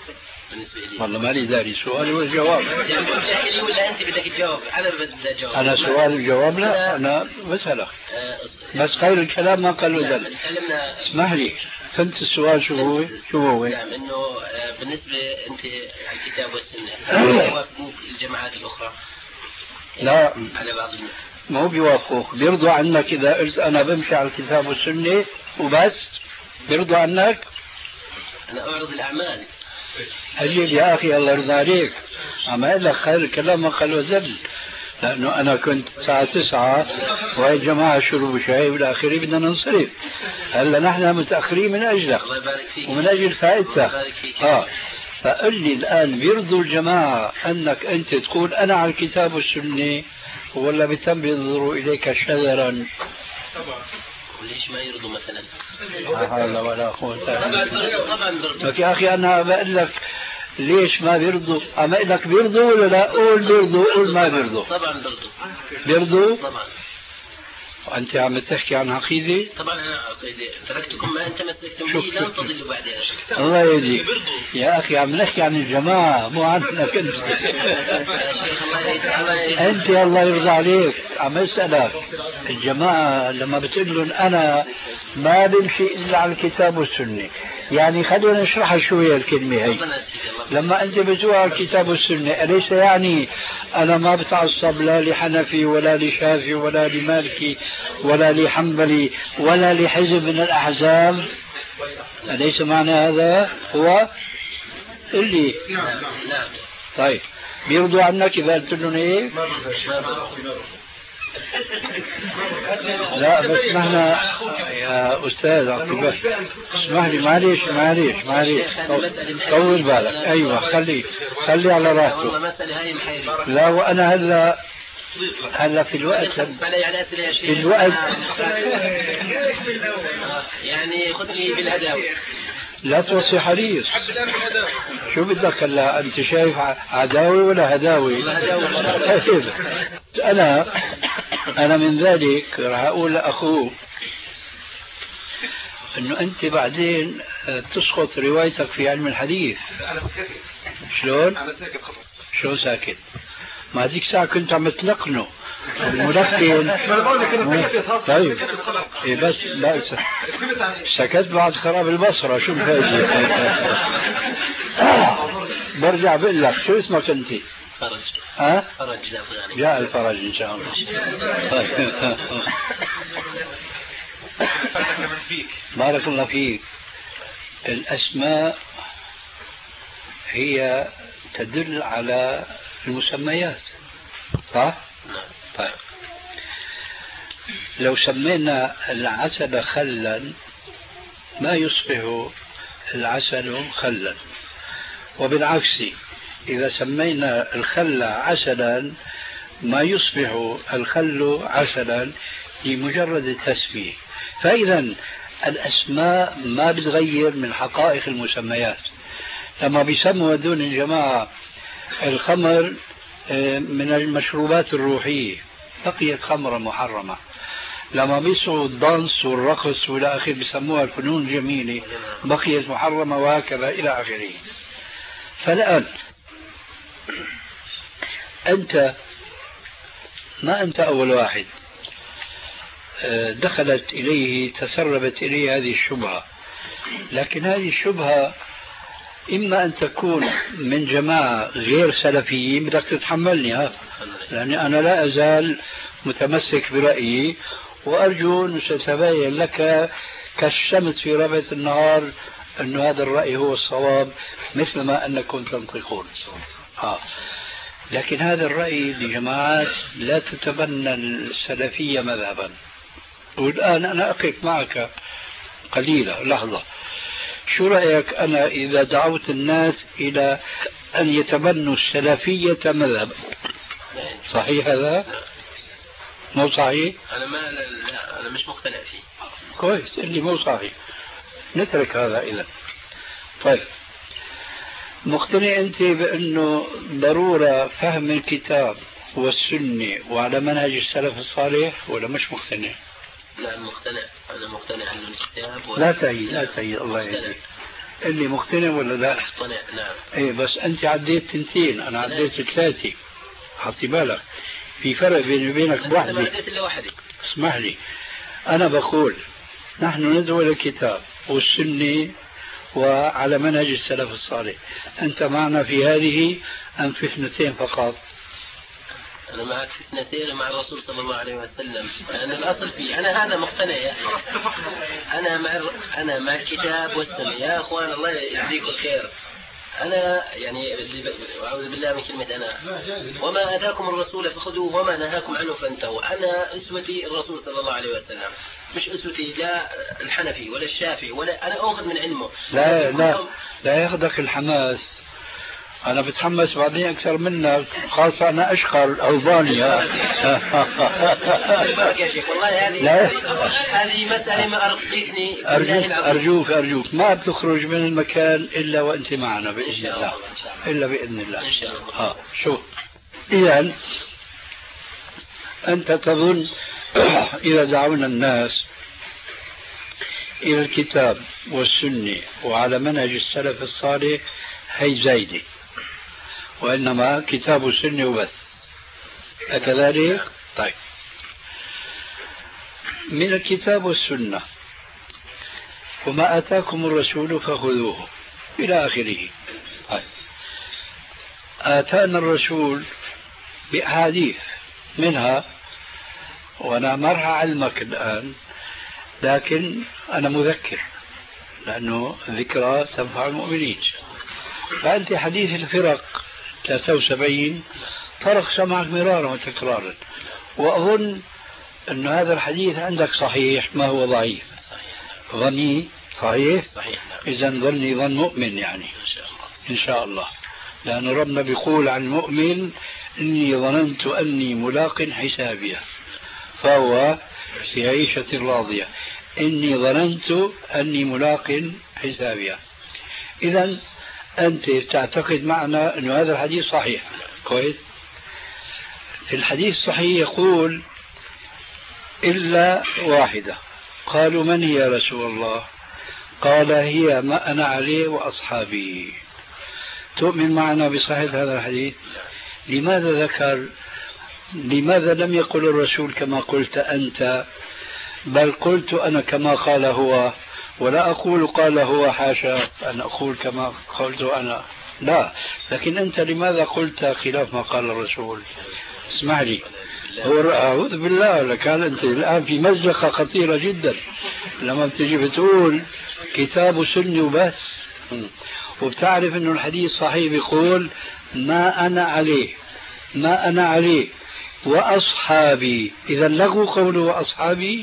Speaker 4: بالنسبة لي.
Speaker 3: والله مالي داري سؤال والجواب.
Speaker 4: يعني بتحكي لي ولا أنت بدك تجاوب؟ أنا بدي أجاوب.
Speaker 3: أنا سؤال الجواب لا أنا بسألك. بس خير الكلام ما قالوا ذلك. اسمح لي فهمت السؤال شو هو؟ شو هو؟
Speaker 4: نعم إنه بالنسبة أنت على الكتاب والسنة يوافقوك الجماعات الأخرى؟
Speaker 3: لا
Speaker 4: على بعض
Speaker 3: ما هو بيوافقوك، بيرضوا عنك إذا قلت أنا بمشي على الكتاب والسنة وبس، بيرضوا عنك؟
Speaker 4: أنا أعرض الأعمال.
Speaker 3: أجيب يا أخي الله يرضى عليك، عم أقول لك خير الكلام ما قالوا زل، لأنه أنا كنت الساعة تسعة وهي الجماعة شربوا شاي والآخرين بدنا ننصرف، هلا نحن متأخرين من أجلك ومن أجل فائدتك. آه فقل لي الآن بيرضوا الجماعة أنك أنت تقول أنا على الكتاب والسنة ولا بتم بينظروا إليك شذرا؟
Speaker 4: وليش ما يرضوا مثلا؟
Speaker 3: لا حول ولا قوة إلا بالله.
Speaker 4: طبعا بيرضوا.
Speaker 3: يا أخي أنا بقول لك ليش ما بيرضوا؟ أما إنك بيرضوا ولا لا؟ قول بيرضوا، قول ما بيرضوا.
Speaker 4: طبعا بيرضوا.
Speaker 3: بيرضوا؟
Speaker 4: طبعا.
Speaker 3: وأنت عم تحكي عن عقيدة؟
Speaker 4: طبعا أنا عقيدة، تركتكم ما أنت مسكتم به لن تضلوا بعدها.
Speaker 3: الله يهديك يا أخي، عم نحكي عن الجماعة مو عنك أنت. أنت الله يرضى عليك عم أسألك الجماعة لما بتقول لهم أنا ما بمشي إلا على الكتاب والسنة، يعني خلينا نشرحها شوية الكلمة هي. لما أنت بتقول على الكتاب والسنة أليس يعني أنا ما بتعصب لا لحنفي ولا لشافعي ولا لمالكي ولا لحنبلي ولا لحزب من الأحزاب؟ أليس معنى هذا هو اللي طيب بيرضوا عنك إذا قلت لهم إيه؟ لا بس نحن يا أستاذ بس اسمح لي معليش معليش معليش طول بالك. أيوة خلي خلي على راحته. لا وأنا هلا هلا في الوقت في الوقت
Speaker 4: يعني خذني بالهداوي
Speaker 3: لا توصي حريص. شو بدك هلا انت شايف عداوي ولا هداوي؟ انا انا من ذلك راح اقول لاخوه انه انت بعدين تسقط روايتك في علم الحديث. شلون؟ شلون ساكت؟ ما هذيك الساعة كنت عم تلقنه الملقن. طيب إيه بس بس سكت بعد خراب البصرة شو الفايدة؟ برجع بقول لك شو اسمك انت؟
Speaker 4: فرج.
Speaker 3: ها؟
Speaker 4: فرج
Speaker 3: جاء الفرج ان شاء الله. بارك الله فيك. الاسماء هي تدل على المسميات صح؟ طيب لو سمينا العسل خلا ما يصبح العسل خلا، وبالعكس إذا سمينا الخل عسلا ما يصبح الخل عسلا لمجرد التسمية. فإذا الأسماء ما بتغير من حقائق المسميات. لما بيسموا هذول الجماعة الخمر من المشروبات الروحية بقيت خمرة محرمة، لما بيسعوا الدانس والرقص والى اخره بيسموها الفنون الجميلة بقيت محرمة وهكذا الى اخره. فالآن أنت ما أنت أول واحد دخلت إليه تسربت إليه هذه الشبهة، لكن هذه الشبهة إما أن تكون من جماعة غير سلفيين بدك تتحملني ها، لأني أنا لا أزال متمسك برأيي وأرجو أن ستبين لك كالشمس في ربع النهار أن هذا الرأي هو الصواب مثل ما أنكم تنطقون. آه. لكن هذا الرأي لجماعات لا تتبنى السلفية مذهبا. والآن أنا أقف معك قليلا لحظة، شو رأيك أنا إذا دعوت الناس إلى أن يتبنوا السلفية مذهبا؟ صحيح هذا؟ مو صحيح؟
Speaker 4: أنا ما لا أنا مش مقتنع فيه.
Speaker 3: كويس اللي مو صحيح نترك هذا إذا. طيب مقتنع أنت بأنه ضرورة فهم الكتاب والسنة وعلى منهج السلف الصالح ولا مش مقتنع؟
Speaker 4: لا مقتنع، أنا مقتنع أن الكتاب
Speaker 3: لا تعيد لا تعيد الله يهديك اللي مقتنع ولا لا؟
Speaker 4: مقتنع نعم.
Speaker 3: ايه بس انت عديت تنتين، انا عديت ثلاثة، حطي بالك في فرق بيني وبينك بوحدة.
Speaker 4: انا عديت الا واحدة.
Speaker 3: اسمح لي، انا بقول نحن ندعو الى الكتاب والسنة وعلى منهج السلف الصالح، انت معنا في هذه ام في اثنتين فقط؟
Speaker 4: أنا معك في اثنتين مع الرسول صلى الله عليه وسلم، أنا الأصل فيه، أنا هذا مقتنع يا أخي. أنا مع أنا مع الكتاب والسنة يا أخوان، الله يجزيكم الخير. أنا يعني أعوذ بالله من كلمة أنا، وما آتاكم الرسول فخذوه وما نهاكم عنه فانتهوا. أنا أسوتي الرسول صلى الله عليه وسلم، مش أسوتي لا الحنفي ولا الشافعي ولا، أنا أخذ من علمه.
Speaker 3: لا لا لا ياخذك الحماس، أنا بتحمس بعدين أكثر منك، خاصة أنا أشقر ألبانيا.
Speaker 4: يا شيخ والله هذه هذه مسألة ما أرقيتني.
Speaker 3: أرجوك أرجوك أرجوك ما بتخرج من المكان إلا وأنت معنا بإذن الله، إلا بإذن الله إن شاء الله. ها شوف، إذا أنت تظن إذا دعونا الناس إلى الكتاب والسنة وعلى منهج السلف الصالح هي زايدة، وإنما كتاب وسنة وبس، أكذلك؟ طيب، من الكتاب والسنة وما آتاكم الرسول فخذوه إلى آخره. طيب، آتانا الرسول بأحاديث منها، وأنا ما راح أعلمك الآن لكن أنا مذكر لأنه ذكرى تنفع المؤمنين. فأنت حديث الفرق ثلاثة وسبعين طرق سمعك مرارا وتكرارا، وأظن أن هذا الحديث عندك صحيح ما هو ضعيف. ظني صحيح؟ إذا ظني ظن مؤمن يعني إن شاء الله، لأن ربنا بيقول عن المؤمن إني ظننت أني ملاق حسابيا فهو في عيشة راضية، إني ظننت أني ملاق حسابيا. إذا أنت تعتقد معنا أن هذا الحديث صحيح، كويس. في الحديث الصحيح يقول إلا واحدة، قالوا من هي يا رسول الله؟ قال هي ما أنا عليه وأصحابي. تؤمن معنا بصحة هذا الحديث؟ لماذا ذكر لماذا لم يقل الرسول كما قلت أنت، بل قلت أنا كما قال هو، ولا أقول قال هو، حاشا أن أقول كما قلت أنا، لا، لكن أنت لماذا قلت خلاف ما قال الرسول؟ اسمح لي، أعوذ بالله لك، أنت الآن في مزقة خطيرة جدا لما بتجي بتقول كتاب سني وبس، وبتعرف أنه الحديث صحيح بيقول ما أنا عليه ما أنا عليه وأصحابي. إذا لغوا قوله وأصحابي،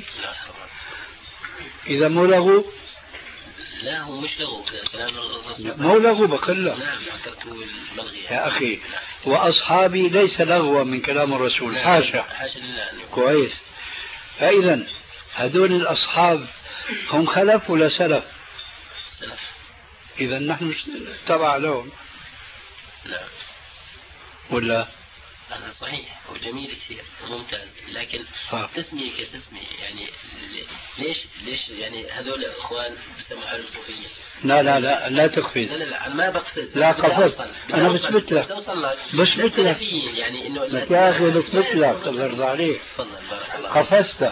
Speaker 3: إذا مو لغوا،
Speaker 4: لا هو مش لغو كلام الرسول،
Speaker 3: مو لغو بقول لك.
Speaker 4: نعم فكرته الملغي
Speaker 3: يا أخي، وأصحابي ليس لغوا من كلام الرسول، حاشا
Speaker 4: حاشا لله.
Speaker 3: كويس. فإذا هذول الأصحاب هم خلف ولا سلف؟
Speaker 4: سلف.
Speaker 3: إذا نحن تبع لهم.
Speaker 4: نعم.
Speaker 3: ولا؟
Speaker 4: هذا صحيح وجميل كثير وممتاز، لكن
Speaker 3: آه.
Speaker 4: تسمية كتسمية يعني ليش ليش يعني هذول اخوان بيسموا حالهم صوفيين؟
Speaker 3: لا لا لا لا تقفز.
Speaker 4: لا لا لا ما بقفز،
Speaker 3: لا قفزت، انا بثبت لك بثبت لك
Speaker 4: يعني انه
Speaker 3: يا اخي بثبت لك الله يرضى عليك.
Speaker 4: تفضل بارك الله.
Speaker 3: قفزت.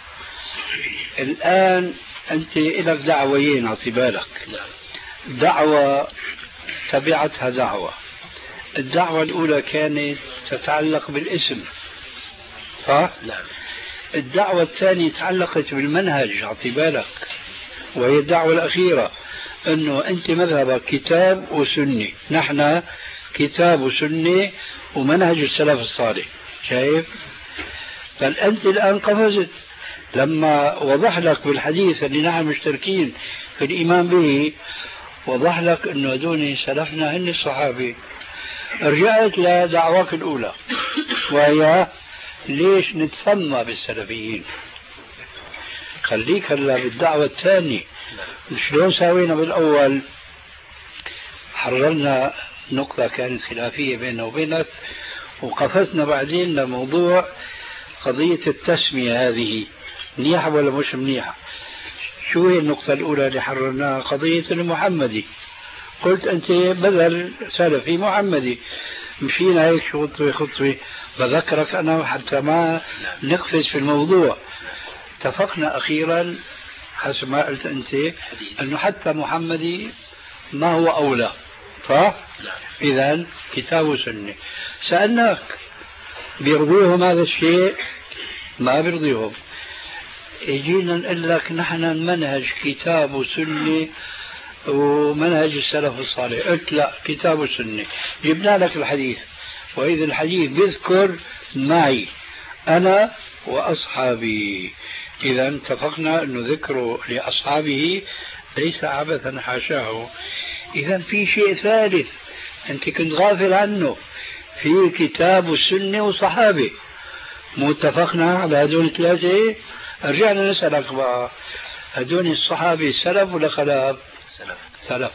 Speaker 3: الان انت لك دعويين اعطي بالك.
Speaker 4: نعم.
Speaker 3: دعوة تبعتها دعوة. الدعوة الأولى كانت تتعلق بالاسم، صح؟
Speaker 4: نعم.
Speaker 3: الدعوة الثانية تعلقت بالمنهج اعطي بالك، وهي الدعوة الأخيرة أنه أنت مذهبك كتاب وسنة، نحن كتاب وسنة ومنهج السلف الصالح، شايف؟ فأنت الآن قفزت لما وضح لك بالحديث اللي نحن مشتركين في الإيمان به، وضح لك أنه هذول سلفنا هن الصحابة. رجعت لدعواك الأولى وهي ليش نتسمى بالسلفيين. خليك هلا بالدعوة الثانية. شلون سوينا بالأول؟ حررنا نقطة كانت خلافية بيننا وبينك، وقفزنا بعدين لموضوع قضية التسمية. هذه منيحة ولا مش منيحة؟ شو هي النقطة الأولى اللي حررناها؟ قضية المحمدي. قلت أنت بدل سلفي محمدي، مشينا هيك خطوة خطوة، بذكرك أنا حتى ما نقفز في الموضوع. اتفقنا أخيرا حسب ما قلت أنت أنه حتى محمدي ما هو أولى، صح؟ إذن كتاب وسنة. سألناك بيرضيهم هذا الشيء؟ ما بيرضيهم. يجينا نقول لك نحن المنهج كتاب وسنة ومنهج السلف الصالح. قلت لا، كتاب وسنة. جبنا لك الحديث، وإذا الحديث بيذكر معي أنا وأصحابي. إذا اتفقنا أنه ذكره لأصحابه ليس عبثا حاشاه. إذا في شيء ثالث أنت كنت غافل عنه، في كتاب السنة وصحابه. متفقنا على هذول الثلاثة. رجعنا نسألك بقى، هذول الصحابة سلف ولا خلف؟
Speaker 4: سلف.
Speaker 3: سلف.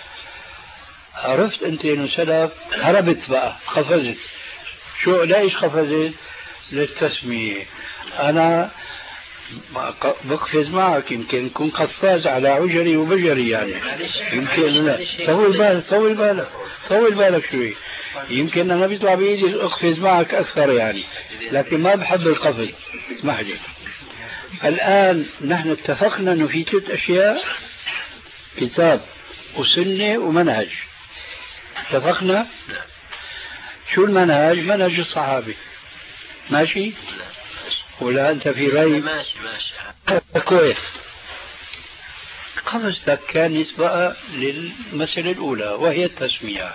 Speaker 3: عرفت أنت إنه سلف، هربت بقى، قفزت. شو ليش قفزت؟ للتسمية. أنا بقفز معك، يمكن يكون قفاز على عجري وبجري يعني. يمكن لا. طول بالك طول بالك طول بالك شوي. يمكن أنا بيطلع بإيدي أقفز معك أكثر يعني، لكن ما بحب القفز. اسمح لي. الآن نحن اتفقنا أنه في ثلاث أشياء: كتاب وسنة ومنهج. اتفقنا؟ شو المنهج؟ منهج الصحابة. ماشي؟ ولا أنت في رأي؟
Speaker 4: ماشي ماشي
Speaker 3: كويس. قفزتك كانت بقى للمسألة الأولى وهي التسمية.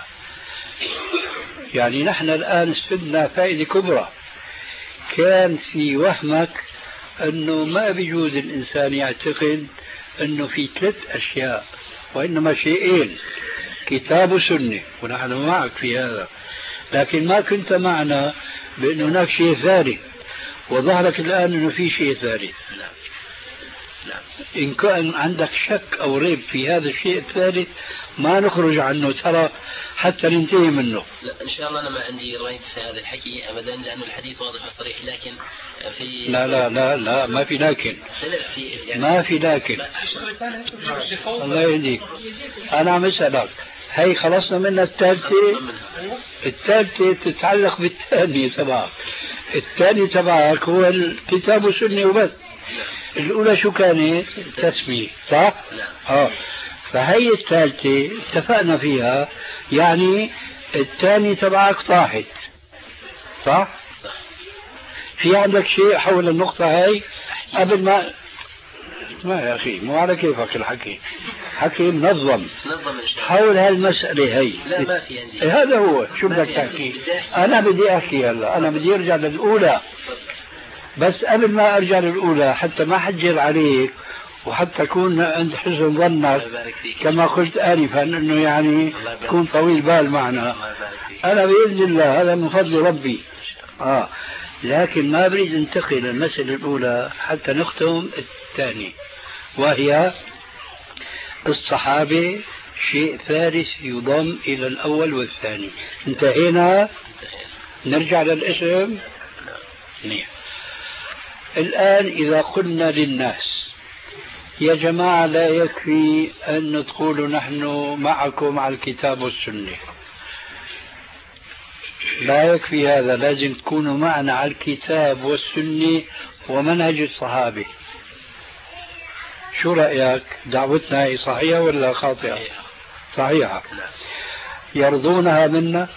Speaker 3: يعني نحن الآن استفدنا فائدة كبرى. كان في وهمك أنه ما بيجوز الإنسان يعتقد أنه في ثلاث أشياء، وإنما شيئين: كتاب وسنة، ونحن معك في هذا. لكن ما كنت معنا بأن هناك شيء ثالث، وظهرك الآن أنه في شيء ثالث.
Speaker 4: لا. لا.
Speaker 3: إن كان عندك شك أو ريب في هذا الشيء الثالث ما نخرج عنه ترى حتى ننتهي منه.
Speaker 4: لا إن شاء الله أنا ما عندي ريب في هذا الحكي أبدا، لأن الحديث واضح وصريح. لكن في
Speaker 3: لا لا لا لا ما في لكن.
Speaker 4: لا في يعني
Speaker 3: ما في لكن. الله يهديك. أنا عم أسألك، هي خلصنا منها الثالثة. الثالثة تتعلق بالثانية تبعك. الثاني تبعك هو الكتاب والسنة وبس. الأولى شو كانت؟ التسمية، صح؟ آه. فهي الثالثة اتفقنا فيها، يعني الثاني تبعك طاحت، صح؟ في عندك شيء حول النقطة هاي قبل ما ما يا أخي مو على كيفك الحكي، حكي منظم حول هالمسألة هاي.
Speaker 4: لا ما في عندي.
Speaker 3: هذا هو شو بدك تحكي. أنا بدي أحكي هلا، أنا بدي أرجع للأولى، بس قبل ما أرجع للأولى حتى ما حجر عليك وحتى أكون عند حسن ظنك كما قلت آنفا أنه يعني تكون طويل بال معنا. أنا بإذن الله هذا من فضل ربي. آه. لكن ما بريد انتقل المسألة الأولى حتى نختم الثاني، وهي الصحابة شيء ثالث يضم إلى الأول والثاني. انتهينا، نرجع للاسم. نعم. الآن إذا قلنا للناس يا جماعة لا يكفي أن تقولوا نحن معكم على الكتاب والسنة، لا يكفي هذا، لازم تكونوا معنا على الكتاب والسنة ومنهج الصحابة. شو رأيك؟ دعوتنا هي صحيحة ولا خاطئة؟ صحيحة. يرضونها منا؟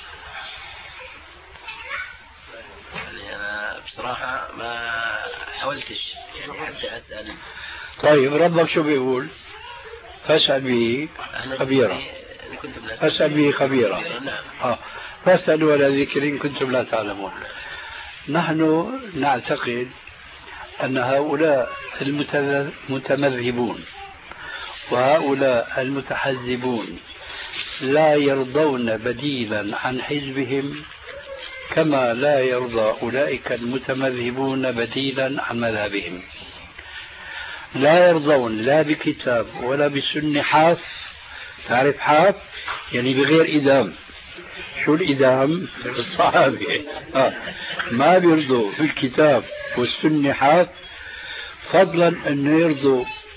Speaker 4: يعني أنا بصراحة ما حاولتش يعني حتى أسأل.
Speaker 3: طيب ربك شو بيقول؟ فاسأل به خبيرا. فاسأل به خبيرا. آه. فاسألوا على ذكر إن كنتم لا تعلمون. نحن نعتقد أن هؤلاء المتمذهبون وهؤلاء المتحزبون لا يرضون بديلا عن حزبهم، كما لا يرضى أولئك المتمذهبون بديلا عن مذهبهم. لا يرضون لا بكتاب ولا بسنة حاف. تعرف حاف؟ يعني بغير إدام. شو الإدام؟ الصحابة. آه. ما بيرضوا في الكتاب والسنة حاف، فضلا أن يرضوا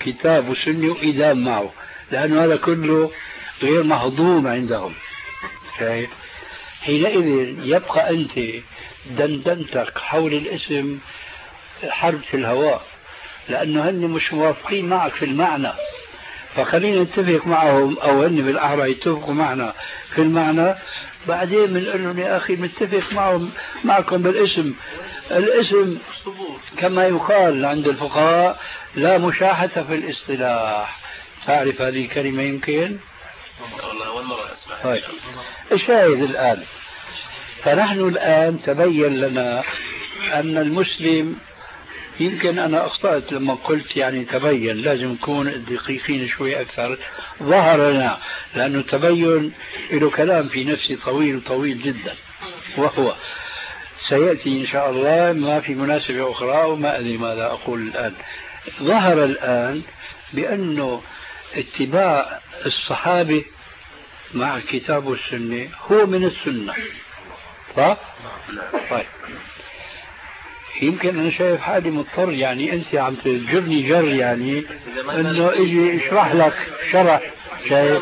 Speaker 3: كتاب وسنة وإدام معه، لأنه هذا كله غير مهضوم عندهم. شايف؟ حينئذ يبقى أنت دندنتك حول الاسم حرب في الهواء، لأنه هن مش موافقين معك في المعنى، فخلينا نتفق معهم، أو هن بالأحرى يتفقوا معنا في المعنى، بعدين بنقول لهم يا أخي متفق معهم معكم بالاسم. الاسم كما يقال عند الفقهاء لا مشاحة في الاصطلاح. تعرف هذه الكلمة يمكن؟
Speaker 4: والله أول مرة أسمع.
Speaker 3: طيب الشاهد الآن، فنحن الآن تبين لنا أن المسلم، يمكن أنا أخطأت لما قلت يعني تبين، لازم نكون دقيقين شوي أكثر. ظهر لنا، لأنه تبين له كلام في نفسي طويل طويل جدا، وهو سيأتي إن شاء الله ما في مناسبة أخرى، وما أدري ماذا أقول الآن. ظهر الآن بأنه اتباع الصحابة مع الكتاب والسنة هو من السنة، صح؟ طيب يمكن أنا شايف حالي مضطر، يعني أنت عم تجرني جر، يعني إنه إجي اشرح لك شرح. شايف؟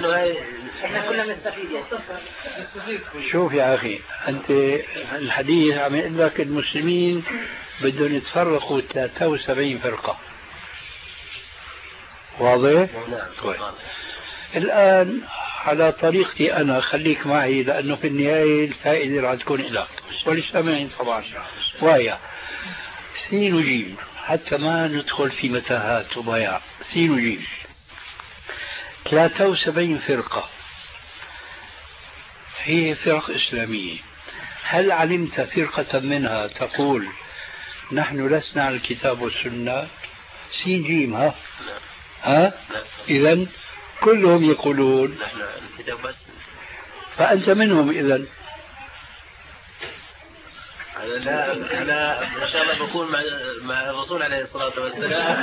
Speaker 3: شوف يا أخي، أنت الحديث عم يقول لك المسلمين بدهم يتفرقوا ثلاثة وسبعين فرقة، واضح؟ طيب الآن على طريقتي أنا، خليك معي لأنه في النهاية الفائدة راح تكون لك وللسامعين طبعا، وهي سين وجيم حتى ما ندخل في متاهات وضياع. سين وجيم ثلاثة وسبعين فرقة هي فرق إسلامية. هل علمت فرقة منها تقول نحن لسنا على الكتاب والسنة؟ سين جيم ها ها إذن كلهم يقولون فأنت منهم. إذن
Speaker 4: لا أنا إن شاء الله بكون مع مع الرسول عليه الصلاة والسلام.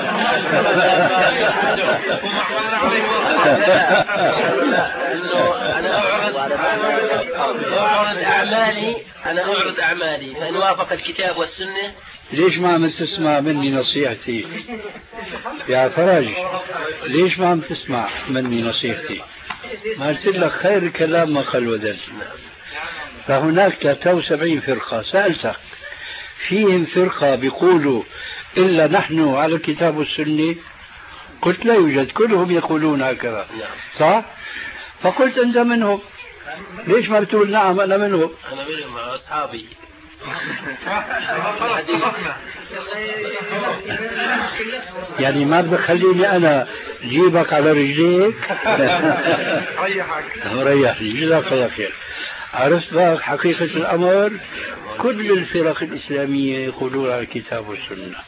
Speaker 4: إنه أنا أعرض أعرض أعمالي أنا أعرض أعمالي فإن وافق الكتاب والسنة.
Speaker 3: ليش ما عم تسمع مني نصيحتي يا فرج؟ ليش ما عم تسمع مني نصيحتي؟ ما قلت لك خير الكلام ما قل ودل. فهناك ثلاثة وسبعين فرقة، سألتك فيهم فرقة بيقولوا إلا نحن على الكتاب والسنة؟ قلت لا يوجد، كلهم يقولون هكذا، صح؟ فقلت أنت منهم، ليش ما بتقول نعم أنا منهم؟
Speaker 4: أنا منهم مع أصحابي.
Speaker 3: يعني ما بدك خليني أنا جيبك على رجليك؟
Speaker 2: ريحك
Speaker 3: ريحني، جزاك الله خير. عرفت بقى حقيقة الأمر؟ كل الفرق الإسلامية يقولون على الكتاب والسنة،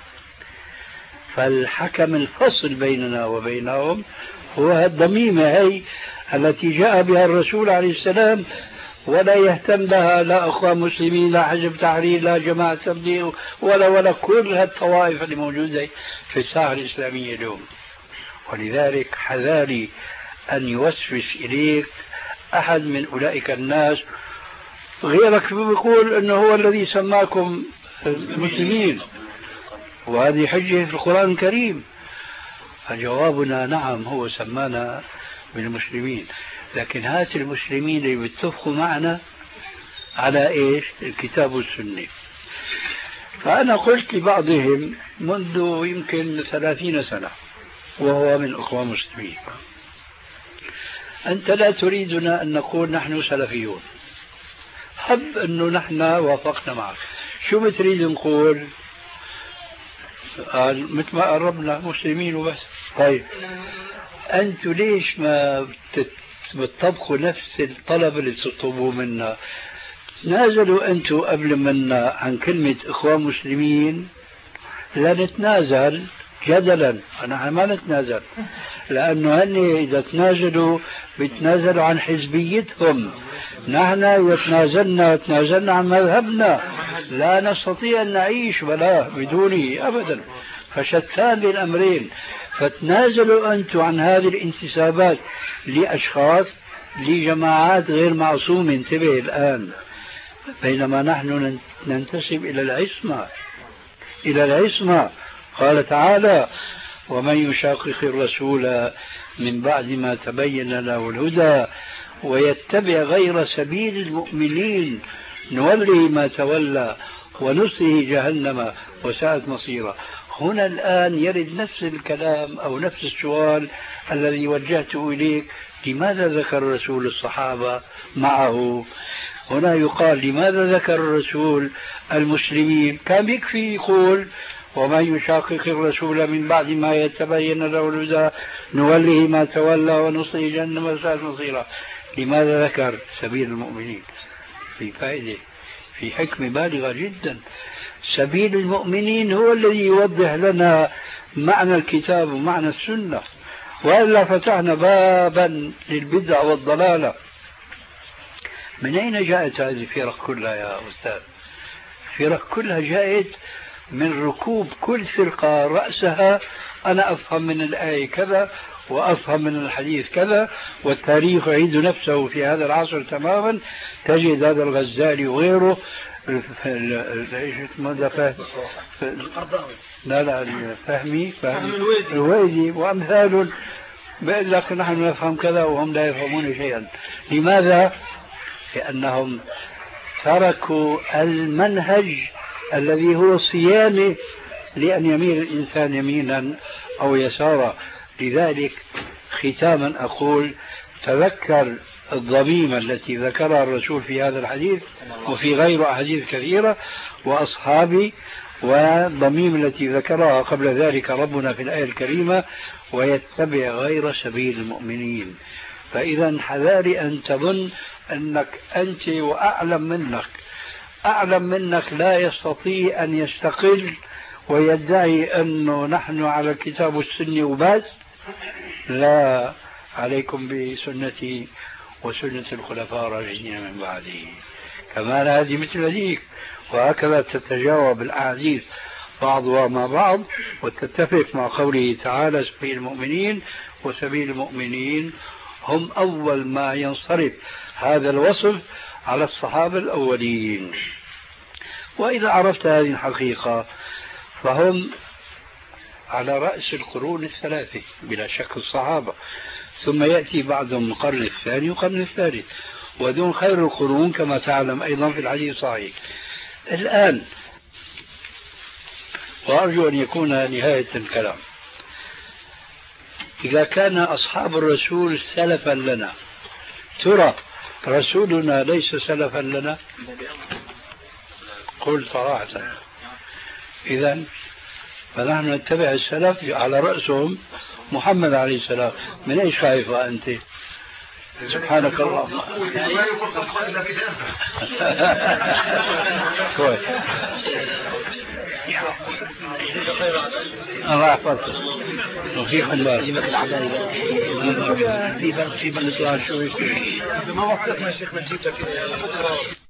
Speaker 3: فالحكم الفصل بيننا وبينهم هو الضميمة هي التي جاء بها الرسول عليه السلام، ولا يهتم بها لا أخوة مسلمين لا حزب تحرير لا جماعة تبليغ ولا ولا كل هالطوائف اللي موجودة في الساحة الإسلامية اليوم. ولذلك حذاري أن يوسوس إليك أحد من أولئك الناس، غيرك بيقول أنه هو الذي سماكم مسلمين، وهذه حجة في القرآن الكريم. فجوابنا نعم، هو سمانا من المسلمين، لكن هات المسلمين اللي بيتفقوا معنا على إيش؟ الكتاب والسنة. فأنا قلت لبعضهم منذ يمكن ثلاثين سنة وهو من أخوة مسلمين: أنت لا تريدنا أن نقول نحن سلفيون، حب أنه نحن وافقنا معك، شو بتريد نقول؟ قال مثل ما قربنا مسلمين وبس. طيب أنتوا ليش ما بتطبقوا نفس الطلب اللي تطلبوه منا؟ تنازلوا أنتوا قبل منا عن كلمة إخوان مسلمين، لا نتنازل جدلا، أنا ما نتنازل، لأنه هن إذا تنازلوا بيتنازلوا عن حزبيتهم، نحن يتنازلنا تنازلنا عن مذهبنا، لا نستطيع أن نعيش ولا بدونه أبدا، فشتان بين الأمرين. فتنازلوا أنتم عن هذه الانتسابات لأشخاص لجماعات غير معصومة، انتبه الآن، بينما نحن ننتسب إلى العصمة، إلى العصمة. قال تعالى: ومن يشاقق الرسول من بعد ما تبين له الهدى ويتبع غير سبيل المؤمنين نوله ما تولى ونصله جهنم وساءت مصيرا. هنا الآن يرد نفس الكلام أو نفس السؤال الذي وجهته إليك: لماذا ذكر الرسول الصحابة معه؟ هنا يقال: لماذا ذكر الرسول المسلمين؟ كان يكفي يقول: ومن يشاقق الرسول من بعد ما يتبين له الهدى نوله ما تولى ونصله جهنم وساءت مصيرا. لماذا ذكر سبيل المؤمنين؟ في فائدة، في حكمة بالغة جدا. سبيل المؤمنين هو الذي يوضح لنا معنى الكتاب ومعنى السنة، وإلا فتحنا بابا للبدع والضلالة. من أين جاءت هذه الفرق كلها يا أستاذ؟ الفرق كلها جاءت من ركوب كل فرقة رأسها أنا أفهم من الآية كذا وأفهم من الحديث كذا، والتاريخ يعيد نفسه في هذا العصر تماما. تجد هذا الغزالي وغيره، ايش ماذا فهم؟ لا لا الفهمي فهم الويدي وأمثال بيقول لك نحن نفهم كذا وهم لا يفهمون شيئا. لماذا؟ لأنهم تركوا المنهج الذي هو صيانة لأن يميل الإنسان يمينا أو يسارا. لذلك ختاما أقول: تذكر الضميمة التي ذكرها الرسول في هذا الحديث وفي غير أحاديث كثيرة، وأصحابي، والضميمة التي ذكرها قبل ذلك ربنا في الآية الكريمة: ويتبع غير سبيل المؤمنين. فإذا حذاري أن تظن أنك أنت وأعلم منك أعلم منك لا يستطيع أن يستقل ويدعي أنه نحن على الكتاب والسنة وبس. لا، عليكم بسنتي وسنة الخلفاء الراشدين من بعدي. كمان هذه مثل هذيك، وهكذا تتجاوب الأحاديث بعضها مع بعض وتتفق مع قوله تعالى: سبيل المؤمنين. وسبيل المؤمنين هم أول ما ينصرف هذا الوصف على الصحابة الأولين. وإذا عرفت هذه الحقيقة فهم على رأس القرون الثلاثة بلا شك الصحابة، ثم يأتي بعدهم القرن الثاني والقرن الثالث، ودون خير القرون كما تعلم أيضا في الحديث الصحيح. الآن وأرجو أن يكون نهاية الكلام: إذا كان أصحاب الرسول سلفا لنا، ترى رسولنا ليس سلفا لنا؟ قل صراحة. إذن فنحن نتبع السلف على رأسهم محمد عليه السلام. من أيش خايفة أنت؟ سبحانك اللهم. كويس. الله يحفظك وفيكم بارك. في بلد في بلد سؤال شوي ما وقفتنا يا شيخ نجيب لك